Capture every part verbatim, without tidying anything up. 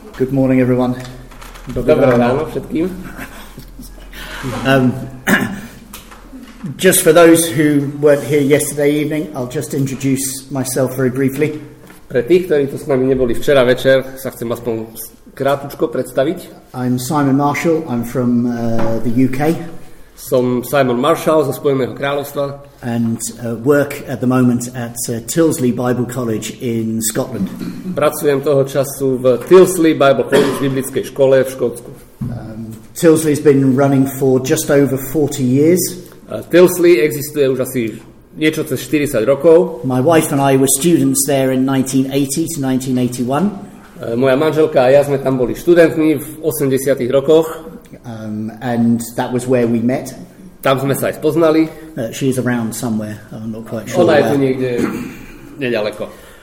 Good morning, everyone. Dobré ráno všetkým. Um, just for those who weren't here yesterday evening, I'll just introduce myself very briefly. Pre tých, ktorí tu s nami neboli včera večer, sa chcem aspoň krátko predstaviť. I'm Simon Marshall. I'm from uh, the U K. Som Simon Marshall zo Spojeného kráľovstva. And uh, work at the moment at uh, Tyldesley Bible College in Scotland. Pracujem toho času v Tyldesley Bible College, biblickej škole v Škótsku. Um, Tyldesley's been running for just over forty years. Uh, Tyldesley existuje už asi niečo cez štyridsať rokov. My wife and I were students there in nineteen eighty to nineteen eighty-one. Uh, moja manželka a ja sme tam boli študentmi v osemdesiatych rokoch. Um, and that was where we met. Tam sme sa aj spoznali. Uh, she's around somewhere. I'm not quite sure. Ona je tu niekde nedaleko.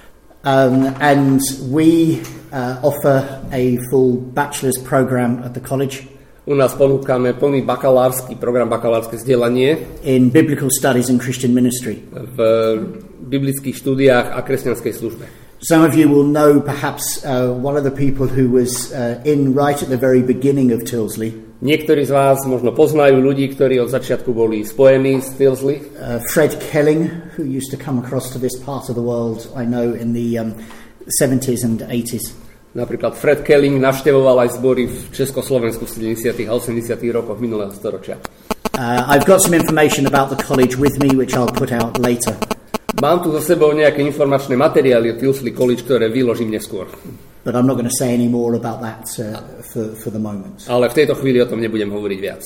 Um, and we uh, offer a full bachelor's program at the college. U nás ponúkame plný bakalársky program, bakalárske vzdelanie in biblical studies and Christian ministry. V biblických štúdiách a kresťanskej službe. Some of you will know perhaps uh, one of the people who was uh, in right at the very beginning of Tyldesley. Niektorí z vás možno poznajú ľudí, ktorí od začiatku boli spojení s Tyldesley. Uh, Fred Kelling, who used to come across to this part of the world, I know, in the um, seventies and eighties. Napríklad Fred Kelling navštevoval aj zbory v Československu v sedemdesiatych a osemdesiatych rokoch minulého storočia. Uh, I've got some information about the college with me, which I'll put out later. Mám tu za sebou nejaké informačné materiály o Tyldesley College, ktoré vyložím neskôr. But I'm not going to say any more about that uh, for, for the moment. Ale v tejto chvíli o tom nebudem hovoriť viac.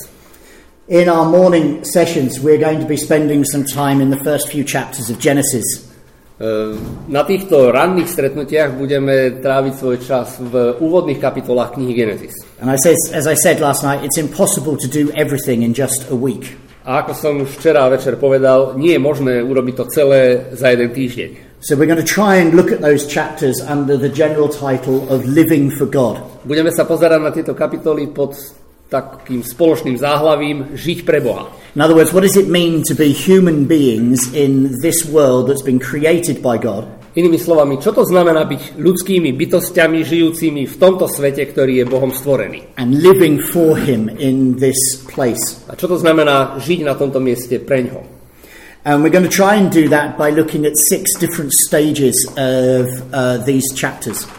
In our morning sessions, we're going to be spending some time in the first few chapters of Genesis. Uh, na týchto ranných stretnutiach budeme tráviť svoj čas v úvodných kapitolách knihy Genesis. And I said, as I said last night, it's impossible to do everything in just a week. A ako som už včera večer povedal, nie je možné urobiť to celé za jeden týždeň. So we're going to try and look at those chapters under the general title of Living for God. Budeme sa pozerať na tieto kapitoly pod takým spoločným záhlavím Žiť pre Boha. In other words, what does it mean to be human beings in this world that's been created by God? Inými slovami, čo to znamená byť ľudskými bytostiami žijúcimi v tomto svete, ktorý je Bohom stvorený? And living for him in this place. A čo to znamená žiť na tomto mieste preňho? And we're going to try and do that by looking at six different stages of uh, these chapters.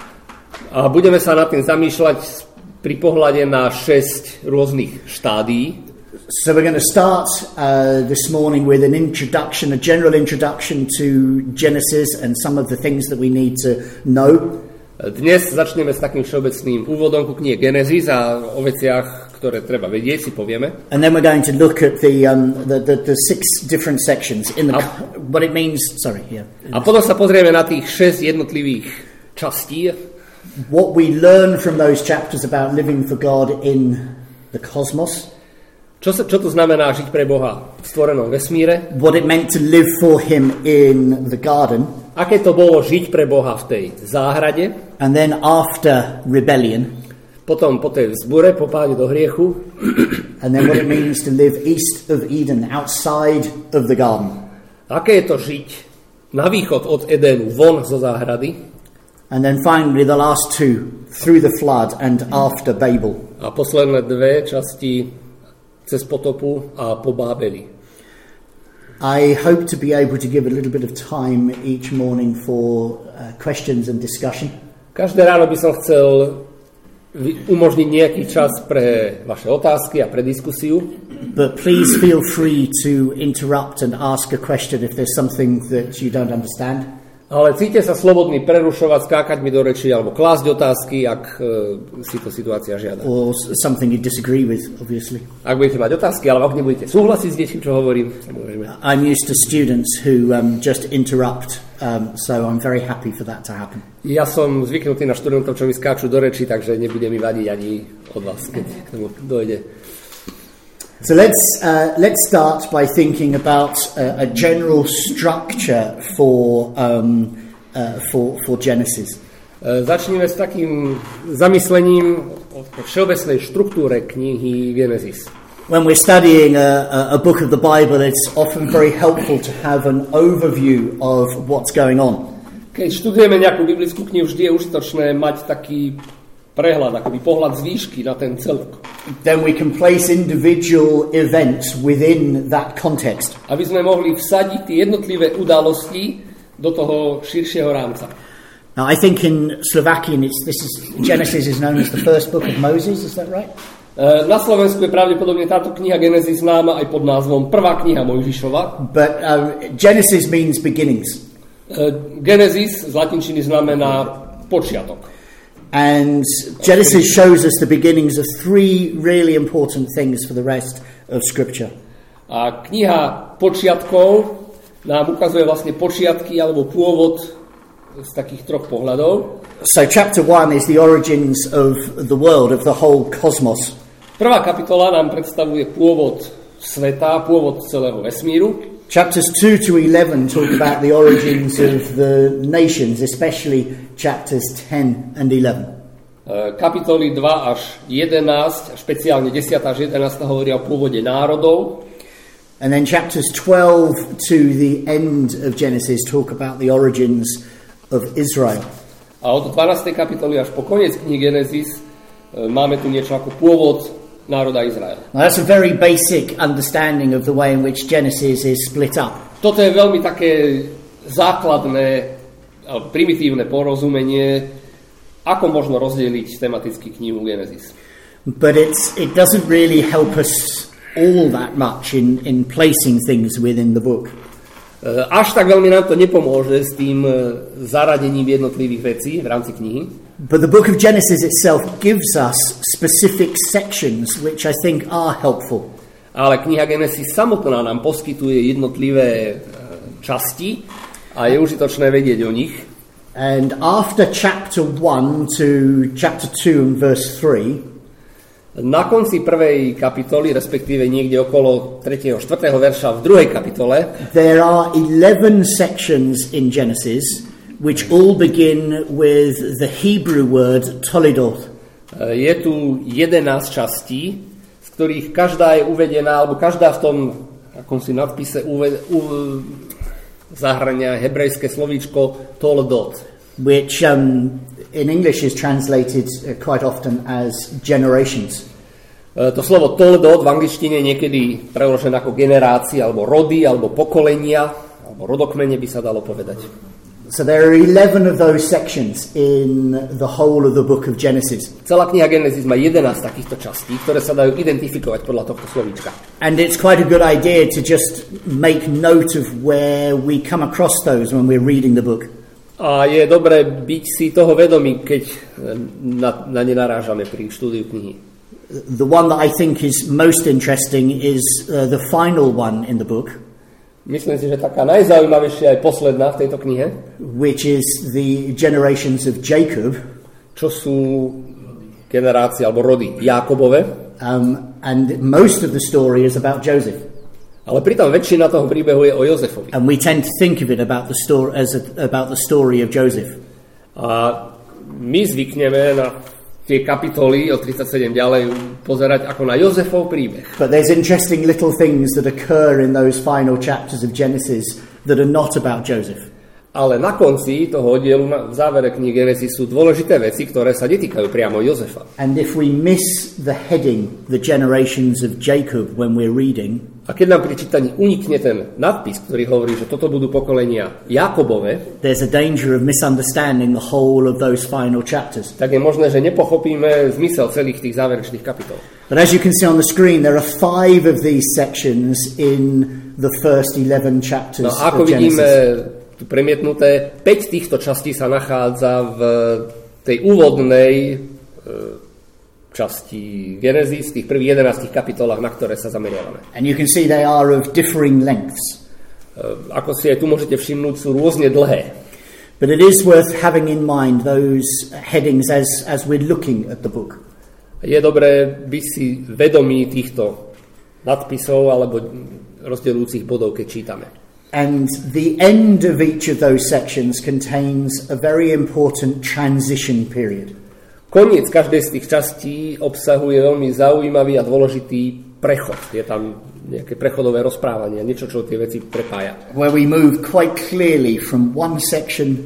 A budeme sa nad tým zamýšľať pri pohľade na šesť rôznych štádií. So we're going to start uh, this morning with an introduction, a general introduction to Genesis and some of the things that we need to know. Dnes začneme s takým všeobecným úvodom ku knihe Genesis a o veciach, ktoré treba vedieť, si povieme. And then we're going to look at the um, the, the, the six different sections in the a, what it means. Sorry, yeah. A potom sa pozrieme na tých šesť jednotlivých častí. What we learn from those chapters about living for God in the cosmos. Čo, sa, čo to znamená žiť pre Boha v stvorenom vesmíre? What it meant to live for him in the garden. Aké to bolo žiť pre Boha v tej záhrade? And then after rebellion. Potom po tej vzbure, po páde do hriechu. And then what it means to live east of Eden, outside of the garden. Aké je to žiť na východ od Edenu, von zo záhrady? And then finally the last two, through the flood and after Babel. A posledné dve časti cez potopu a po Bábeli. I hope to be able to give a little bit of time each morning for uh, questions and discussion. Každé ráno by som chcel umožniť nejaký čas pre vaše otázky a pre diskusiu. But please feel free to interrupt and ask a question if there's something that you don't understand. Ale cítite sa slobodný prerušovať, skákať mi do reči alebo klásť otázky, ak uh, si to situácia žiada. Or something you disagree with, obviously. Ak budete mať otázky, alebo ak nebudete súhlasiť s niečím, čo hovorím, samozrejme. I'm used to students who um, just interrupt, um, so I'm very happy for that to happen. Ja som zvyknutý na študentov, čo mi skáču do reči, takže nebude mi vadiť ani od vás, keď k tomu dojde. So let's uh, let's start by thinking about uh, a general structure for um, uh, for for Genesis. Uh, začneme s takým zamyslením o všeobecnej štruktúre knihy Genesis. When we're studying a, a book of the Bible, it's often very helpful to have an overview of what's going on. Keď študujeme nejakú biblickú knihu, vždy je užitočné mať taký prehľad, akoby pohľad z výšky na ten celok. Then we can place individual events within that context. Aby sme mohli vsadiť tie jednotlivé udalosti do toho širšieho rámca. Now, I think in Slovakian, it's, this is, Genesis is known as the first book of Moses, is that right? Na Slovensku je pravdepodobne táto kniha Genesis známa aj pod názvom Prvá kniha Mojžišova. But um, Genesis means beginnings. Genesis z latinčiny znamená počiatok. And Genesis shows us the beginnings of three really important things for the rest of Scripture. A kniha Počiatkov nám ukazuje vlastne počiatky alebo pôvod z takých troch pohľadov. So chapter one is the origins of the world, of the whole cosmos. Prvá kapitola nám predstavuje pôvod sveta, pôvod celého vesmíru. Chapters two to eleven talk about the origins of the nations, especially chapters ten and eleven. Kapitoly dva až jedenásť, špeciálne desať až jedenásť hovoria o pôvode národov. And then chapters twelve to the end of Genesis talk about the origins of Israel. A od dvanástej kapitoly až po koniec knihy Genesis máme tu niečo ako pôvod národa Izrael. Now that's a very basic understanding of the way in which Genesis is split up. Toto je veľmi také základné, primitívne porozumenie, ako možno rozdeliť tematicky knihu Genesis. But it's, it doesn't really help us all that much in, in placing things within the book. Až tak veľmi nám to nepomôže s tým zaradením jednotlivých vecí v rámci knihy. But the book of Genesis itself gives us specific sections which I think are helpful. Ale kniha Genesis samotná nám poskytuje jednotlivé časti a je užitočné vedieť o nich. And after chapter one to chapter two and verse three, na konci prvej kapitoly, respektíve niekde okolo tretieho štvrtého verša v druhej kapitole, there are eleven sections in Genesis which all begin with the Hebrew word toledoth. Je tu jedenásť častí, z ktorých každá je uvedená, alebo každá v tom akomsi nadpise uved, u, zahrania hebrejské slovíčko toledot, which um, in English is translated uh, quite often as generations. To slovo toledot v angličtine je niekedy preložené ako generácie, alebo rody, alebo pokolenia, alebo rodokmene by sa dalo povedať. So there are eleven of those sections in the whole of the book of Genesis. Celá kniha Genesis má jedenásť takýchto častí, ktoré sa dajú identifikovať podľa tohto slovíčka. And it's quite a good idea to just make note of where we come across those when we're reading the book. A je dobré byť si toho vedomý, keď na, na ne narážame pri štúdiu knihy. The one that I think is most interesting is uh, the final one in the book. Myslím si, že taká najzaujímavejšia je posledná v tejto knihe, which is the generations of Jacob, čo sú generácie alebo rody Jákobove. Um, and most of the story is about Joseph. Ale pritom väčšina toho príbehu je o Jozefovi. And we tend to think of it about the story as a, about the story of Joseph. A my zvykneme na tie kapitoly od tridsaťsedem ďalej pozerať ako na Jozefov príbeh. But there's interesting little things that occur in those final chapters of Genesis that are not about Joseph. Ale na konci toho oddielu, v závere knihy Genesis sú dôležité veci, ktoré sa netýkajú priamo Jozefa. And if we miss the heading, the generations of Jacob, when we're reading, a keď nám pri čítaní unikne ten nadpis, ktorý hovorí, že toto budú pokolenia Jákobove, there's a danger of misunderstanding the whole of those final chapters. Tak je možné, že nepochopíme zmysel celých tých záverečných kapitol. But as you can see on the screen, there are five of these sections in the first eleven chapters no, ako of Genesis. Vidíme tu premietnuté, päť týchto častí sa nachádza v tej úvodnej časti Genesis, v tých prvých jedenástich kapitolách, na ktoré sa zameriavame. And you can see they are of differing lengths. Ako si aj tu môžete všimnúť, sú rôzne dlhé. But it is worth having in mind those headings as, as we're looking at the book. Je dobré byť si vedomí týchto nadpisov alebo rozdeľujúcich bodov, keď čítame. And the end of each of those sections contains a very important transition period. Koniec každej z tých častí obsahuje veľmi zaujímavý a dôležitý prechod. Je tam nejaké prechodové rozprávanie, niečo, čo tie veci prepája. Where we move quite clearly from one section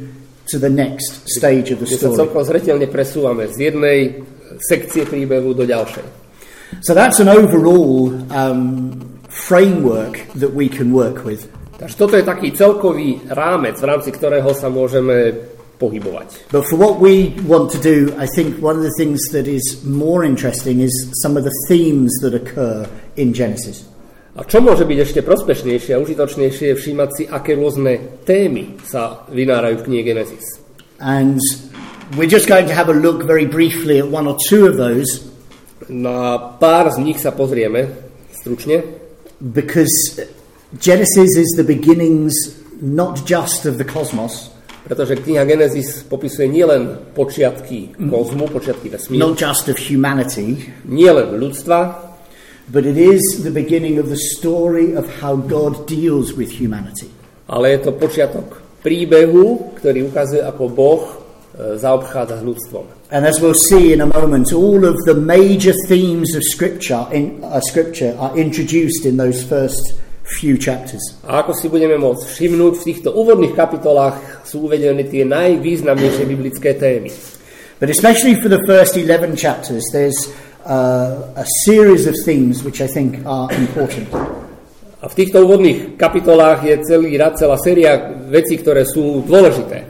to the next stage of the Kde sa story. celkom zreteľne presúvame z jednej sekcie príbehu do ďalšej. So that's an overall um, framework that we can work with. Takže toto je taký celkový rámec, v rámci ktorého sa môžeme pohybovať. But for what we want to do, I think one of the things that is more interesting is some of the themes that occur in Genesis. A čo môže byť ešte prospešnejšie a užitočnejšie je všímať si, aké rôzne témy sa vynárajú v knihe Genesis. And we're just going to have a look very briefly at one or two of those. Na pár z nich sa pozrieme stručne. Because Genesis is the beginnings not just of the cosmos, Pretože kniha Genesis popisuje nielen počiatky kozmu, počiatky vesmíru, not just of humanity, nielen ľudstva, but it is the beginning of the story of how God deals with humanity. ale je to počiatok príbehu, ktorý ukazuje, ako Boh e, zaobchádza s ľudstvom. And as we'll see in a moment, all of the major themes of Scripture in uh, Scripture are introduced in those first few chapters. A ako si budeme môcť všimnúť, v týchto úvodných kapitolách sú uvedené tie najvýznamnejšie biblické témy. But especially for the first eleven chapters, there's uh, a series of themes which I think are important. A v týchto úvodných kapitolách je celý rad, celá séria vecí, ktoré sú dôležité.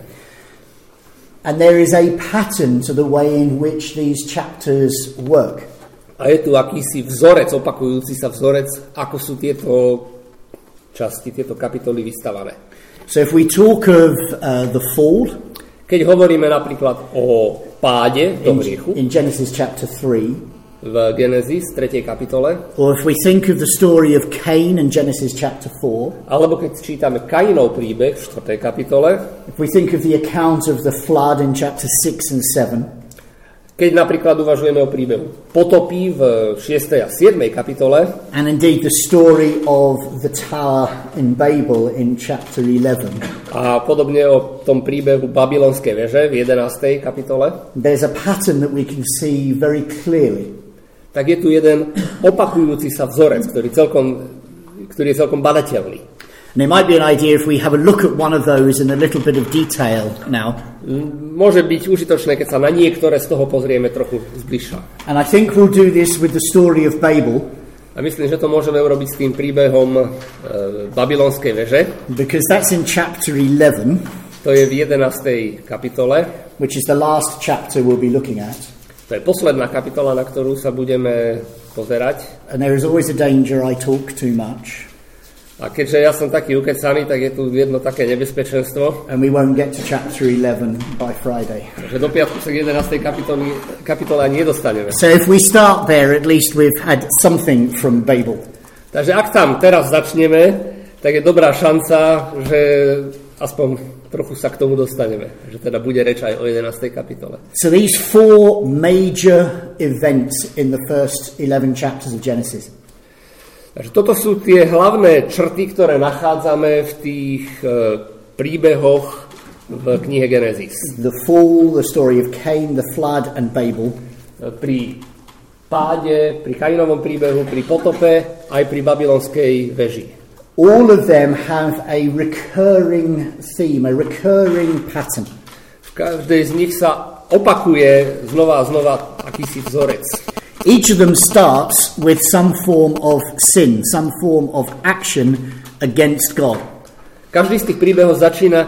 And there is a pattern to the way in which these chapters work. A je tu akýsi vzorec, opakujúci sa vzorec, ako sú tieto časti, tieto kapitoly vystavané. So if we talk of uh, the fall, Keď hovoríme napríklad o páde do hriechu in, in Genesis chapter three, v Genesis tretej kapitole, or if we think of the story of Cain in Genesis chapter four, alebo keď čítame Kainov príbeh v štvrtej kapitole, if we think of the account of the flood in chapter six and seven, keď napríklad uvažujeme o príbehu potopy v šiestej a siedmej kapitole, and indeed the story of the tower in Babel in chapter eleven, a podobne o tom príbehu Babylonskej veže v jedenástej kapitole, there's a pattern that we can see very clearly. tak je tu jeden opakujúci sa vzorec, ktorý, celkom, ktorý je celkom badateľný. And it might be an idea if we have a look at one of those in a little bit of detail now. Môže byť užitočné, keď sa na niektoré z toho pozrieme trochu zbližša. And I think we'll do this with the story of Babel, A myslím, že to môžeme urobiť s tým príbehom e, Babylonskej veže. because that's in chapter eleven, To je v jedenástej kapitole. which is the last chapter we'll be looking at. To je posledná kapitola, na ktorú sa budeme pozerať. And there is always a danger I talk too much, A keďže ja som taký ukecaný, tak je tu jedno také nebezpečenstvo, and we won't get to chapter eleven by Friday. že do piatku sa k jedenástej kapitole, kapitole ani nedostaneme. So if we start there, at least we've had something from Babel. Takže ak tam teraz začneme, tak je dobrá šanca, že aspoň trochu sa k tomu dostaneme. Že teda bude reč aj o jedenástej kapitole. So these four major events in the first eleven chapters of Genesis. Takže toto sú tie hlavné črty, ktoré nachádzame v tých e, príbehoch v knihe Genesis. The fall, the story of Cain, the flood and Babel. E, Pri páde, pri Kainovom príbehu, pri potope, aj pri babylonskej veži. All of them have a recurring theme, a recurring pattern. V každej z nich sa opakuje znova a znova akýsi vzorec. Each of them starts with some form of sin, some form of action against God. Každý z tých príbehov začína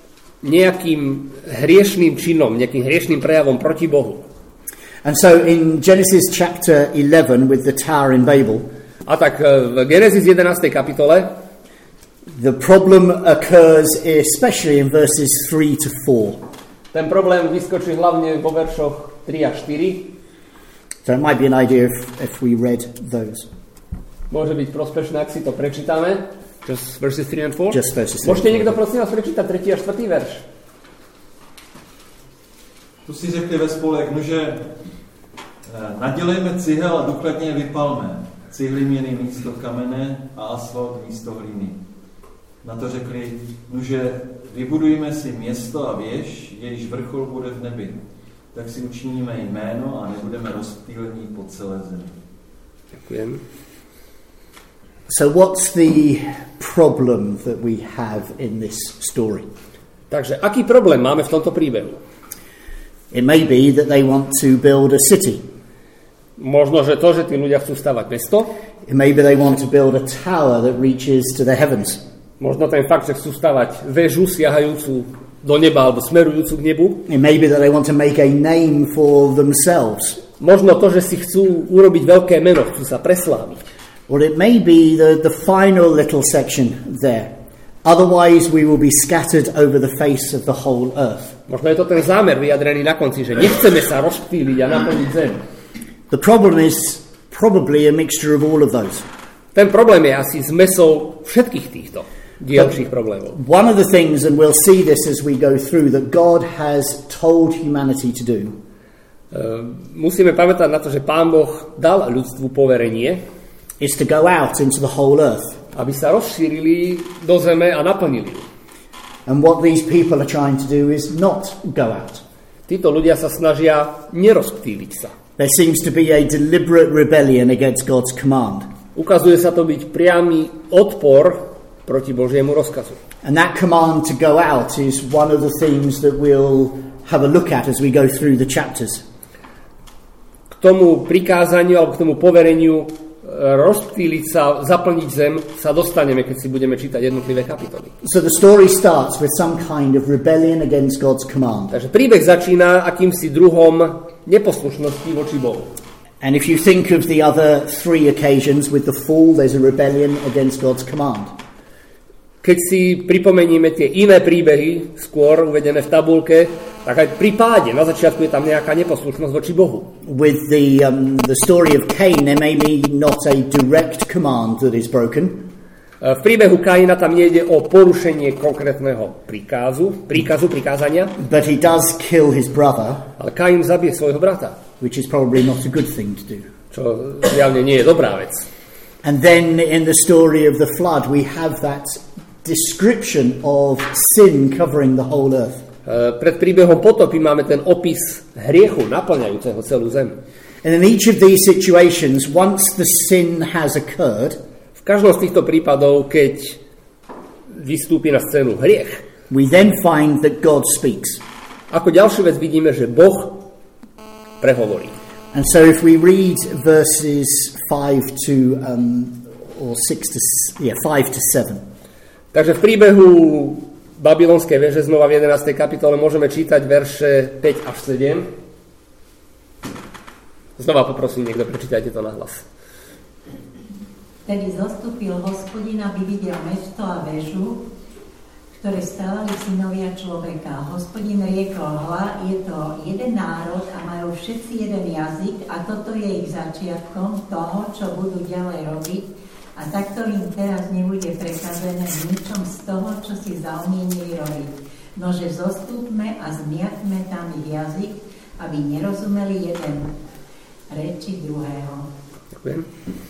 nejakým hriešným činom, nejakým hriešným prejavom proti Bohu. And so in Genesis chapter eleven with the tower in Babel, A tak v Genesis jedenástej kapitole the problem occurs especially in verses three to four. ten problém vyskočí hlavne vo veršoch tri a štyri. So it might be an idea if, if we read those. Môže byť prospešné, ak si to prečítame. Just verses three and four. Just verses three. Môžete niekto prosím vás prečítať tretí a štvrtý verš? Tu si řekli ve spolek, nože nadělejme cihel a důkladně je vypalme. Cihly měny místo kamene a asfalt místo hlíny. Na to řekli, nože vybudujme si město a věž, jejíž vrchol bude v nebi. Tak si učiníme jméno a nebudeme rozptýlení po celé zemi. Ďakujem. So what's the problem that we have in this story? Takže aký problém máme v tomto príbehu? It may be that they want to build a city. Možno, že to, že tí ľudia chcú stavať mesto. Maybe they want to build a tower that reaches to the heavens. Možno ten fakt, že chcú stavať väžu siahajúcu do neba alebo smerujúcu k nebu. It may be that they want to make a name for themselves. Možno to, že si chcú urobiť veľké meno, chcú sa presláviť. Or it may be the, the final little section there. Otherwise we will be scattered over the face of the whole earth. Možno je to ten zámer vyjadrený na konci, že nechceme sa rozptýliť a naplniť zem. The problem is probably a mixture of all of those. Ten problém je asi zmesou všetkých týchto dielčích problémov. One of the things, and we'll see this as we go through, that God has told humanity to do. Uh, musíme pamätať na to, že Pán Boh dal ľudstvu poverenie, is to go out into the whole earth. Aby sa rozšírili do zeme a naplnili. And what these people are trying to do is not go out. Títo ľudia sa snažia nerozptýliť sa. There seems to be a deliberate rebellion against God's command. Ukazuje sa to byť priamy odpor proti Božiemu rozkazu. And that command to go out is one of the themes that we'll have a look at as we go through the chapters. K tomu prikázaniu alebo k tomu povereniu rozptýliť sa, zaplniť zem, sa dostaneme, keď si budeme čítať jednotlivé kapitoly. So the story starts with some kind of rebellion against God's command. Takže príbeh začína akýmsi druhom neposlušnosti voči Bohu. And if you think of the other three occasions with the fall, there's a rebellion against God's command. Keď si pripomenieme tie iné príbehy, skôr uvedené v tabulke, tak aj pri páde na začiatku je tam nejaká neposlušnosť voči Bohu. With the um, the story of Cain, there may be not a direct command that is broken. V príbehu Kaina tam nejde o porušenie konkrétneho príkazu, príkazu, prikázania. But he does kill his brother. Ale Kain zabije svojho brata. Which is probably not a good thing to do. Čo zjavne nie je dobrá vec. And then in the story of the flood, we have that description of sin covering the whole earth. Uh, pred príbehom potopy máme ten opis hriechu naplňajúceho celú zem. And in each of these situations, once the sin has occurred, v každom z týchto prípadov, keď vystúpi na scénu hriech, we then find that God speaks. Ako ďalšiu vec vidíme, že Boh prehovorí. And so if we read verses five to um, or six to yeah five to seven. Takže v príbehu Babylonskej veže znova v jedenástej kapitole môžeme čítať verše päť až sedem. Znova poprosím, niekto prečítajte to nahlas. Tedy zostúpil Hospodin, aby videl mesto a väžu, ktoré stávali synovia človeka. Hospodin riekol, hľa, je to jeden národ a majú všetci jeden jazyk a toto je ich začiatkom toho, čo budú ďalej robiť. A takto im teraz nebude prekazené ničom z toho, čo si zaumienili robiť. Nože zostúpme a zmiatme tam ich jazyk, aby nerozumeli jeden reči druhého. Ďakujem.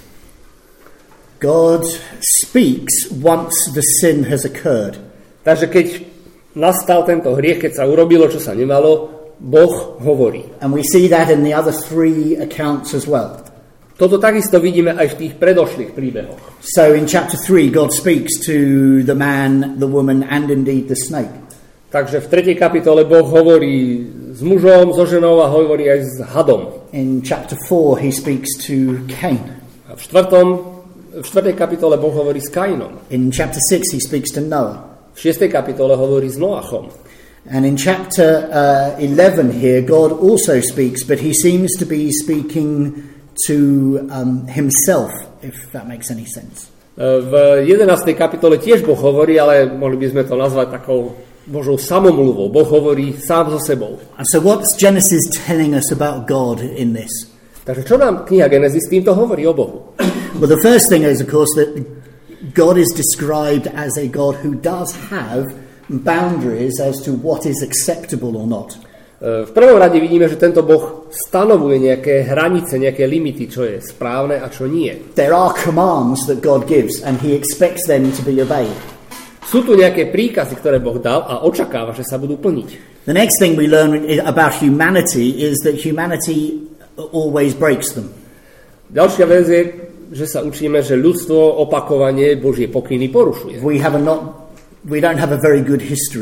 God speaks once the sin has occurred. Takže keď nastal tento hriech, keď sa urobilo, čo sa nemalo, Boh hovorí. And we see that in the other three accounts as well. Toto takisto vidíme aj v tých predošlých príbehoch. So in chapter three, God speaks to the man, the woman, and indeed the snake. Takže v tretej kapitole Boh hovorí s mužom, so ženou a hovorí aj s hadom. In chapter four, he speaks to Cain. A v štvrtom, v štvrtej kapitole Boh hovorí s Kainom. In chapter six, he speaks to Noah. V šiestej kapitole hovorí s Noachom. And in chapter uh, eleven here, God also speaks, but he seems to be speaking to um, himself, if that makes any sense. V jedenástej kapitole tiež Boh hovorí, ale mohli by sme to nazvať takou Božou samomluvou. Boh hovorí sám so sebou. And so what's Genesis telling us about God in this? Takže čo nám kniha Genesis týmto hovorí o Bohu? Well, the first thing is, of course, that God is described as a God who does have boundaries as to what is acceptable or not. V prvom rade vidíme, že tento Boh stanovuje nejaké hranice, nejaké limity, čo je správne a čo nie. There are commands that God gives and he expects them to be obeyed. Sú tu nejaké príkazy, ktoré Boh dal a očakáva, že sa budú plniť. The next thing we learn about humanity is that humanity always breaks them. Ďalšia vec je, že sa učíme, že ľudstvo opakovane Božie pokyny porušuje. We have a not we don't have a very good history.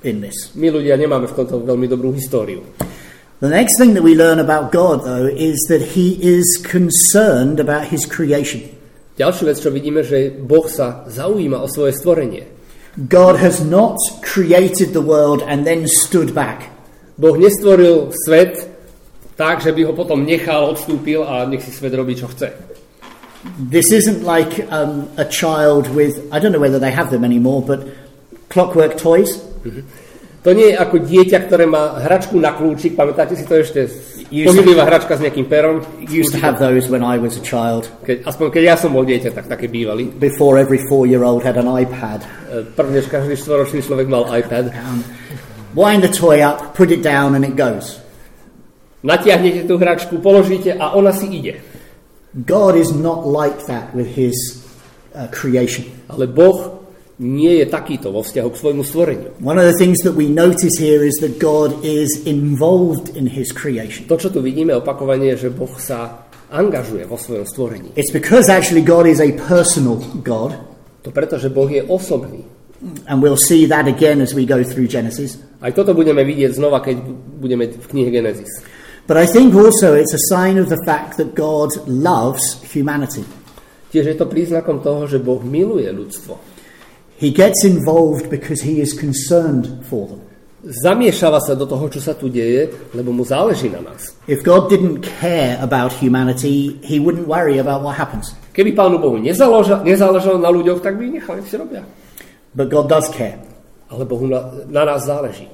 in this. My ľudia nemáme v tomto veľmi dobrú históriu. The next thing that we learn about God, though, is that he is concerned about his creation. Ďalšiu vec, čo vidíme, že Boh sa zaujíma o svoje stvorenie. God has not created the world and then stood back. Boh nestvoril svet tak, že by ho potom nechal, odstúpil a nech si svet robí, čo chce. This isn't like um, a child with, I don't know whether they have them anymore, but clockwork toys. Mm-hmm. To nie je ako dieťa, ktoré má hračku na kľúčik. Pamätáte si to ešte? Pohyblivá hračka s nejakým perom. Used to have those when I was a child. Keď, aspoň keď ja som bol dieťa, tak také bývali. Before every four-year-old had an iPad. Prvnež každý štvoročný človek mal iPad. Um, wind the toy up, put it down and it goes. Natiahnete tú hračku, položíte a ona si ide. God is not like that with his uh, creation. Ale Boh nie je takýto vo vzťahu k svojmu stvoreniu. One of the things that we notice here is that God is involved in his creation. To, čo tu vidíme opakovane, je, že Boh sa angažuje vo svojom stvorení. It's because actually God is a personal God. To preto, že Boh je osobný. And we'll see that again as we go through Genesis. Aj toto budeme vidieť znova, keď budeme v knihe Genesis. But I think also it's a sign of the fact that God loves humanity. Tiež je to príznakom toho, že Boh miluje ľudstvo. He gets involved because he is concerned for them. Zamiešava sa do toho, čo sa tu deje, lebo mu záleží na nás. If God didn't care about humanity, he wouldn't worry about what happens. Keby Pánu Bohu nezáležalo, nezáležalo na ľuďoch, tak by ich nechal, nech si robia. But God does care. Ale Bohu na, na nás záleží.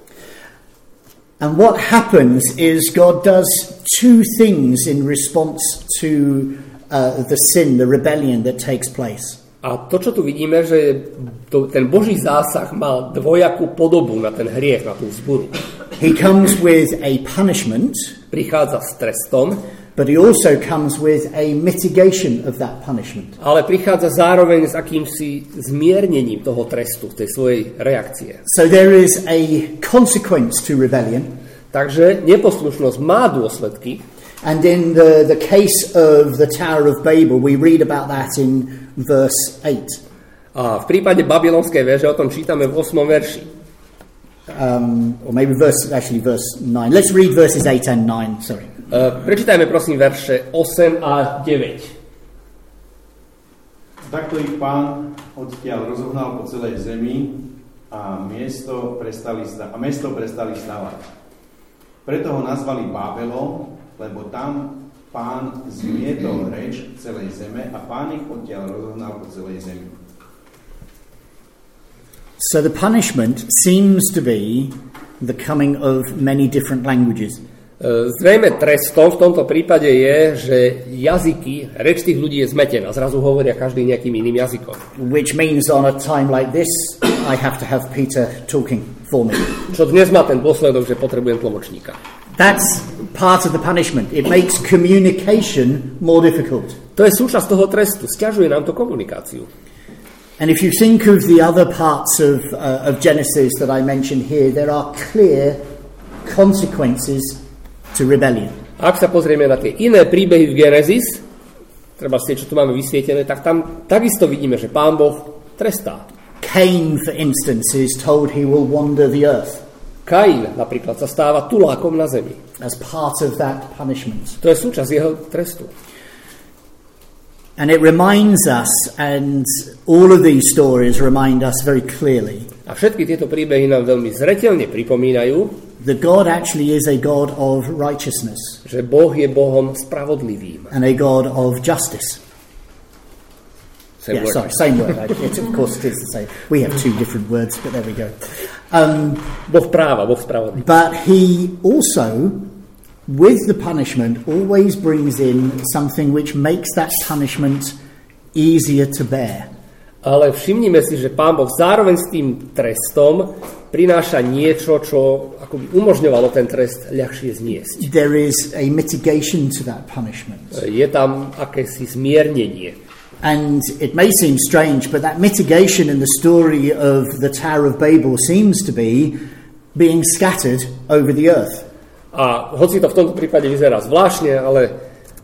And what happens is God does two things in response to uh, the sin, the rebellion that takes place. A to, čo tu vidíme, že to, ten Boží zásah má dvojakú podobu na ten hriech, na tú vzburu. He comes with a punishment, prichádza s trestom, but he also comes with a mitigation of that punishment. Ale prichádza zároveň s akýmsi zmiernením toho trestu, tej svojej reakcie. So there is a consequence to rebellion. Takže neposlušnosť má dôsledky. And in the, the case of the Tower of Babel, we read about that in verse eight. A v prípade babylonskej veže o tom čítame v ôsmom verši. Um, or maybe verse, actually verse nine. Let's read verses eight and nine, sorry. Uh, prečítajme prosím verše osem a deväť. Takto ich Pán odtiaľ rozohnal po celej zemi a miesto prestali, a mesto prestali stavať. Preto ho nazvali Babelom, lebo tam Pán zmietol reč celej zeme a Pán ich odtiaľ rozohnal po celej zemi. So the punishment seems to be the coming of many different languages. Zrejme trestom v tomto prípade je, že jazyky, reč tých ľudí je zmetená. Zrazu hovoria každý nejakým iným jazykom. Which means on a time like this, I have to have Peter talking for me. Čo dnes má ten dôsledok, že potrebujem tlmočníka. That's part of the punishment. It makes communication more difficult. To je súčasť toho trestu. Sťažuje nám to komunikáciu. And if you think of the other parts of, uh, of Genesis that I mentioned here, there are clear consequences to rebellion. Ak sa pozrieme na tie iné príbehy v Genesis, treba si, čo tu máme vysvietené, tak tam takisto vidíme, že Pán Boh trestá. Cain, for instance, is told he will wander the earth. Kain napríklad sa stáva tulákom na zemi. As part of that punishment. To je súčasť jeho trestu. And it reminds us, and all of these stories remind us very clearly, a všetky tieto príbehy nám veľmi zreteľne pripomínajú, that God actually is a God of righteousness. Že Boh je Bohom spravodlivým. And a God of justice. Same yeah, word. sorry, same word. It, of course it is the same. We have two different words, but there we go. Um, boh práva, Boh spravodlivý. But he also, with the punishment, always brings in something which makes that punishment easier to bear. Ale všimnime si, že Pán Boh zároveň s tým trestom prináša niečo, čo akoby umožňovalo ten trest ľahšie zniesť. There is a mitigation to that punishment. Je tam akési zmiernenie. And it may seem strange, but that mitigation in the story of the Tower of Babel seems to be being scattered over the earth. A hoci to v tomto prípade vyzerá zvláštne, ale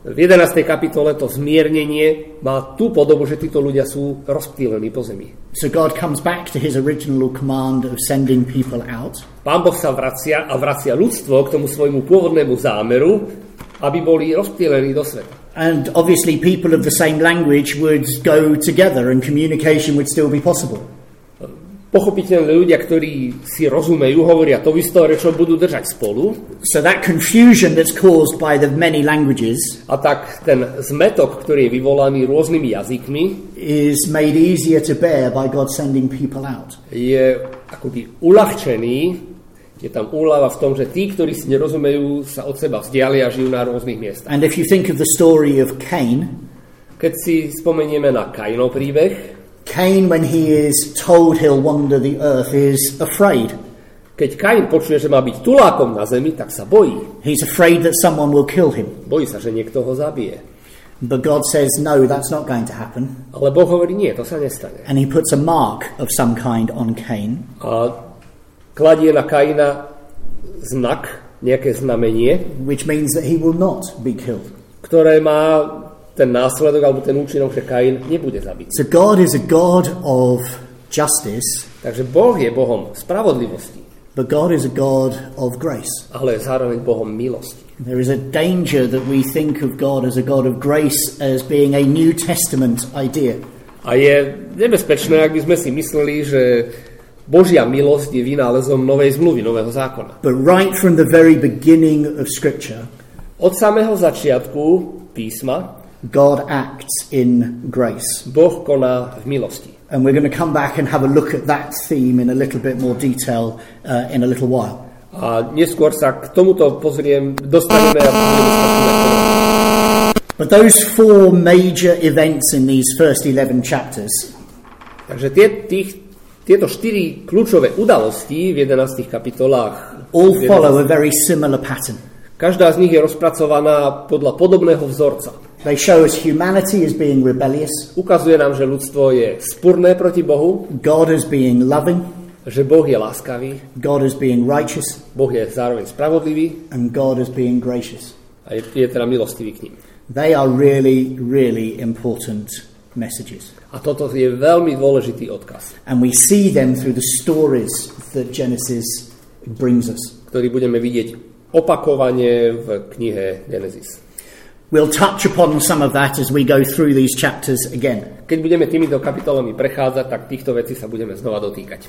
V jedenástej kapitole to zmiernenie má tú podobu, že títo ľudia sú rozptýlení po zemi. So God comes back to his original command of sending people out. Pán Boh sa vracia a vracia ľudstvo k tomu svojmu pôvodnému zámeru, aby boli rozptýlení do sveta. And obviously people of the same language would go together and communication would still be possible. Pochopiteľne ľudia, ktorí si rozumejú, hovoria to istou rečou, budú držať spolu. So that confusion that's caused by the many languages A tak ten zmetok, ktorý je vyvolaný rôznymi jazykmi, is made easier to bear by God sending people out. je akoby uľahčený. Je tam úľava v tom, že tí, ktorí si nerozumejú, sa od seba vzdialia a žijú na rôznych miestach. And if you think of the story of Cain, Keď si spomenieme na Kainov príbeh, Cain, when he is told he'll wander the earth, is afraid. keď Kain počuje, že má byť tulákom na zemi, tak sa bojí. He's afraid that someone will kill him. Bojí sa, že niekto ho zabije. But God says, no, that's not going to happen. Ale Boh hovorí, nie, to sa nestane. And he puts a mark of some kind on Cain. A kladie na Kaina znak, nejaké znamenie, Which means that he will not be killed. ktoré má ten následok alebo ten účinok, že Kain nebude zabitý. So God is a God of justice, Takže Boh je Bohom spravodlivosti, but God is a God of grace. ale zároveň Bohom milosti. There is a danger that we think of God as a God of grace as being a New Testament idea. A je nebezpečné, ak by sme si mysleli, že Božia milosť je vynálezom novej zmluvy, nového zákona. But right from the very beginning of Scripture, Od samého začiatku písma God acts in grace. Boh koná v milosti. And we're going to come back and have a look at that theme in a little bit more detail uh, in a little while. A neskôr sa k tomuto pozriem, dostaneme a budeme sa. But those four major events in these first eleven chapters Takže tie, tých, tieto štyri kľúčové udalosti v jedenástich kapitolách all follow a very similar pattern. každá z nich je rozpracovaná podľa podobného vzorca. They show us humanity as being rebellious, Ukazuje nám, že ľudstvo je spurné proti Bohu, God as being loving, že Boh je láskavý, God as being righteous, Boh je zároveň spravodlivý and God as being gracious. a je, je teda milostivý k ním. They are really, really important messages. A toto je veľmi dôležitý odkaz, And we see them through the stories that Genesis brings us. ktorý budeme vidieť opakovane v knihe Genesis. We'll touch upon some of that as we go through these chapters again. Keď budeme týmito kapitolami prechádzať, tak týchto vecí sa budeme znova dotýkať.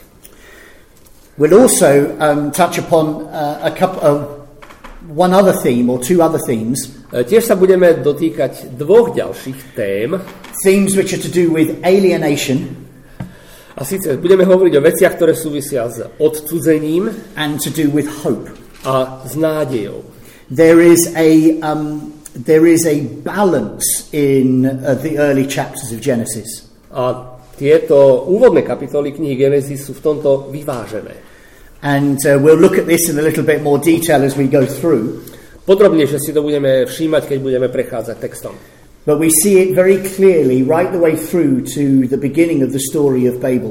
We'll also um, touch upon uh, a couple of one other theme or two other themes, E, Tiež sa budeme dotýkať dvoch ďalších tém. themes which are to do with alienation A síce budeme hovoriť o veciach, ktoré súvisia s odcudzením and to do with hope. a s nádejou. There is a um, there is a balance in uh, the early chapters of Genesis. A tieto úvodné kapitoly knihy Genesis sú v tomto vyvážené. And uh, we'll look at this in a little bit more detail as we go through. Podrobnejšie si to budeme všímať, keď budeme prechádzať textom. But we see it very clearly right the way through to the beginning of the story of Babel.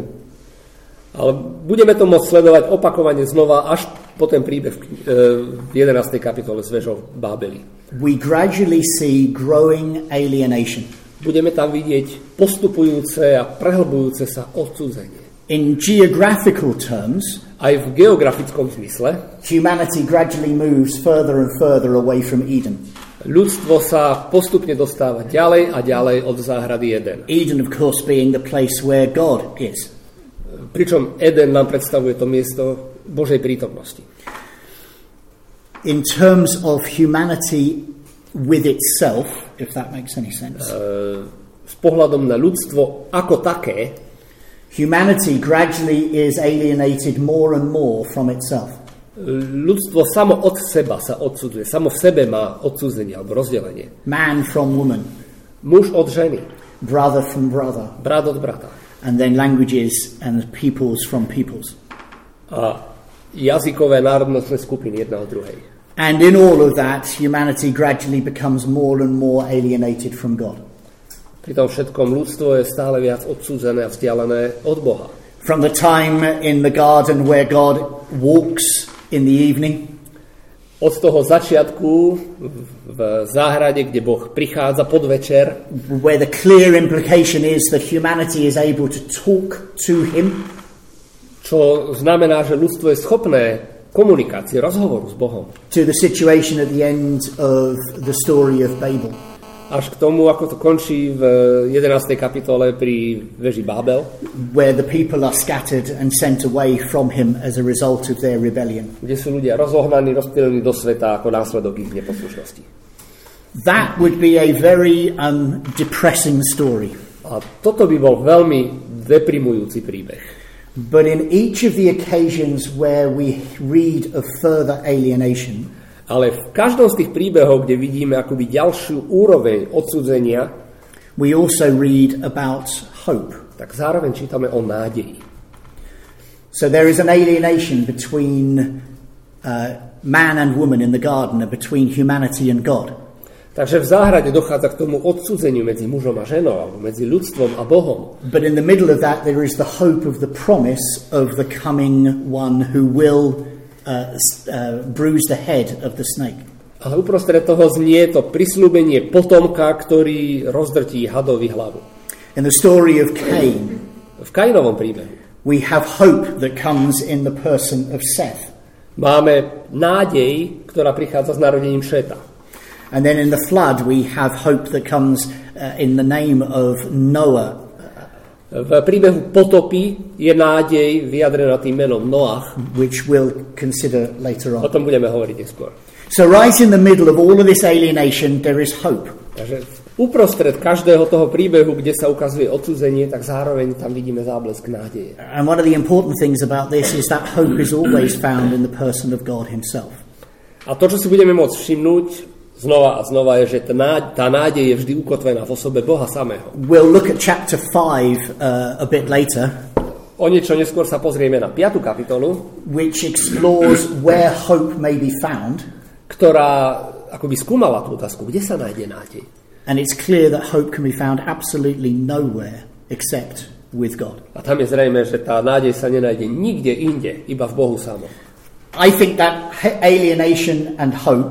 Ale budeme to môcť sledovať opakovane znova až po ten príbeh v, e, v jedenástej kapitole s vežou Bábeli. We gradually see growing alienation. Budeme tam vidieť postupujúce a prehlbujúce sa odcudzenie. In geographical terms, Aj v geografickom zmysle humanity gradually moves further and further away from Eden. ľudstvo sa postupne dostáva ďalej a ďalej od záhrady Eden. Eden, of course, being the place where God is. Pričom Eden nám predstavuje to miesto Božej prítomnosti. In terms of humanity with itself, if that makes any sense, E, s pohľadom na ľudstvo ako také, humanity gradually is alienated more and more from itself. ľudstvo samo od seba sa odsudzuje. Samo v sebe má odsudzenie alebo rozdelenie. Man from woman, Muž od ženy, brother from brother, brat od brata. and then languages and peoples from peoples. A jazykové národnostné skupiny jedna od druhej. And in all of that, humanity gradually becomes more and more alienated from God. Pri tom všetkom ľudstvo je stále viac odsúzené a vzdialené od Boha. From the time in the garden where God walks in the evening, Od toho začiatku v záhrade, kde Boh prichádza podvečer, where the clear implication is that humanity is able to talk to him, čo znamená, že ľudstvo je schopné komunikácie, rozhovoru s Bohom. to the situation at the end of the story of Babel. Až k tomu, ako to končí v jedenástej kapitole pri veži Bábel, where the people are scattered and sent away from him as a result of their rebellion. kde sú ľudia rozohnaní, rozptýlení do sveta ako následok ich neposlušnosti. That would be a very um, depressing story. A toto by bol veľmi deprimujúci príbeh. But in each of the occasions where we read of further alienation, Ale v každom z tých príbehov, kde vidíme akoby ďalšiu úroveň odsudzenia, we also read about hope. tak zároveň čítame o nádeji. So there is an alienation between uh, man and woman in the garden, and between humanity and God. Takže v záhrade dochádza k tomu odsudzeniu medzi mužom a ženou, alebo medzi ľudstvom a Bohom. But in the middle of that there is the hope of the promise of the coming one who will uh, uh, bruise the head of the snake. Ale uprostred toho znie to prisľúbenie potomka, ktorý rozdrtí hadovi hlavu. In the story of Cain, V Kainovom príbehu we have hope that comes in the person of Seth. máme nádej, ktorá prichádza s narodením Šeta. And then in the flood we have hope that comes uh, in the name of Noah. V príbehu potopy je nádej vyjadrená tým menom Noach. Which we'll consider later O on. tom budeme hovoriť neskôr. So right in the middle of all of this alienation there is hope. Takže uprostred každého toho príbehu, kde sa ukazuje odsudzenie, tak zároveň tam vidíme záblesk nádeje. And one of the important things about this is that hope is always found in the person of God himself. A to, čo si budeme môcť všimnúť znova a znova, je, že tá nádej je vždy ukotvená v osobe Boha samého. We'll look at chapter five uh, a bit later, O niečo neskôr sa pozrieme na piatu kapitolu, which explores where hope may be found. ktorá akoby skúmala tú otázku, kde sa nájde nádej. And it's clear that hope can be found absolutely nowhere except with God. A tam je zrejme, že tá nádej sa nenájde nikde inde, iba v Bohu samom. I think that alienation and hope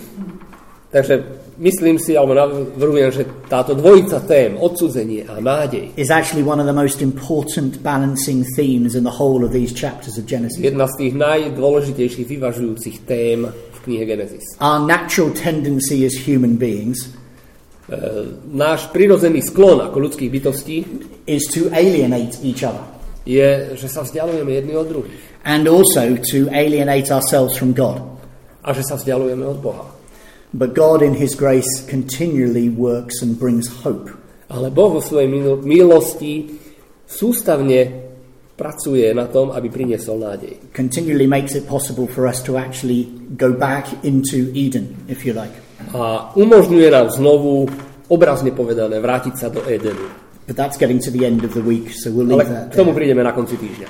Takže myslím si, alebo navrhujem, že táto dvojica tém, odsudzenie a nádej, is actually one of the most important balancing themes in the whole of these chapters of Genesis. jedna z tých najdôležitejších vyvažujúcich tém v knihe Genesis. Our natural tendency as human beings E, náš prirodzený sklon ako ľudských bytostí is to alienate each other je, že sa vzdialujeme jedni od druhých and also to alienate ourselves from God. a že sa vzdialujeme od Boha. But God in his grace continually works and brings hope. Ale Boh vo svojej mil- milosti sústavne pracuje na tom, aby priniesol nádej. Continually makes it possible for us to actually go back into Eden, if you like. A umožňuje nám znovu, obrazne povedané, vrátiť sa do Édenu. But that's getting to the end of the week, so we'll leave Ale that k tomu there. prídeme na konci týždňa.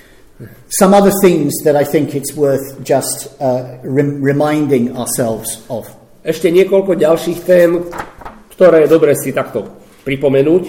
Some other things that I think it's worth just uh, rem- reminding ourselves of. Ešte niekoľko ďalších tém, ktoré je dobre si takto pripomenúť.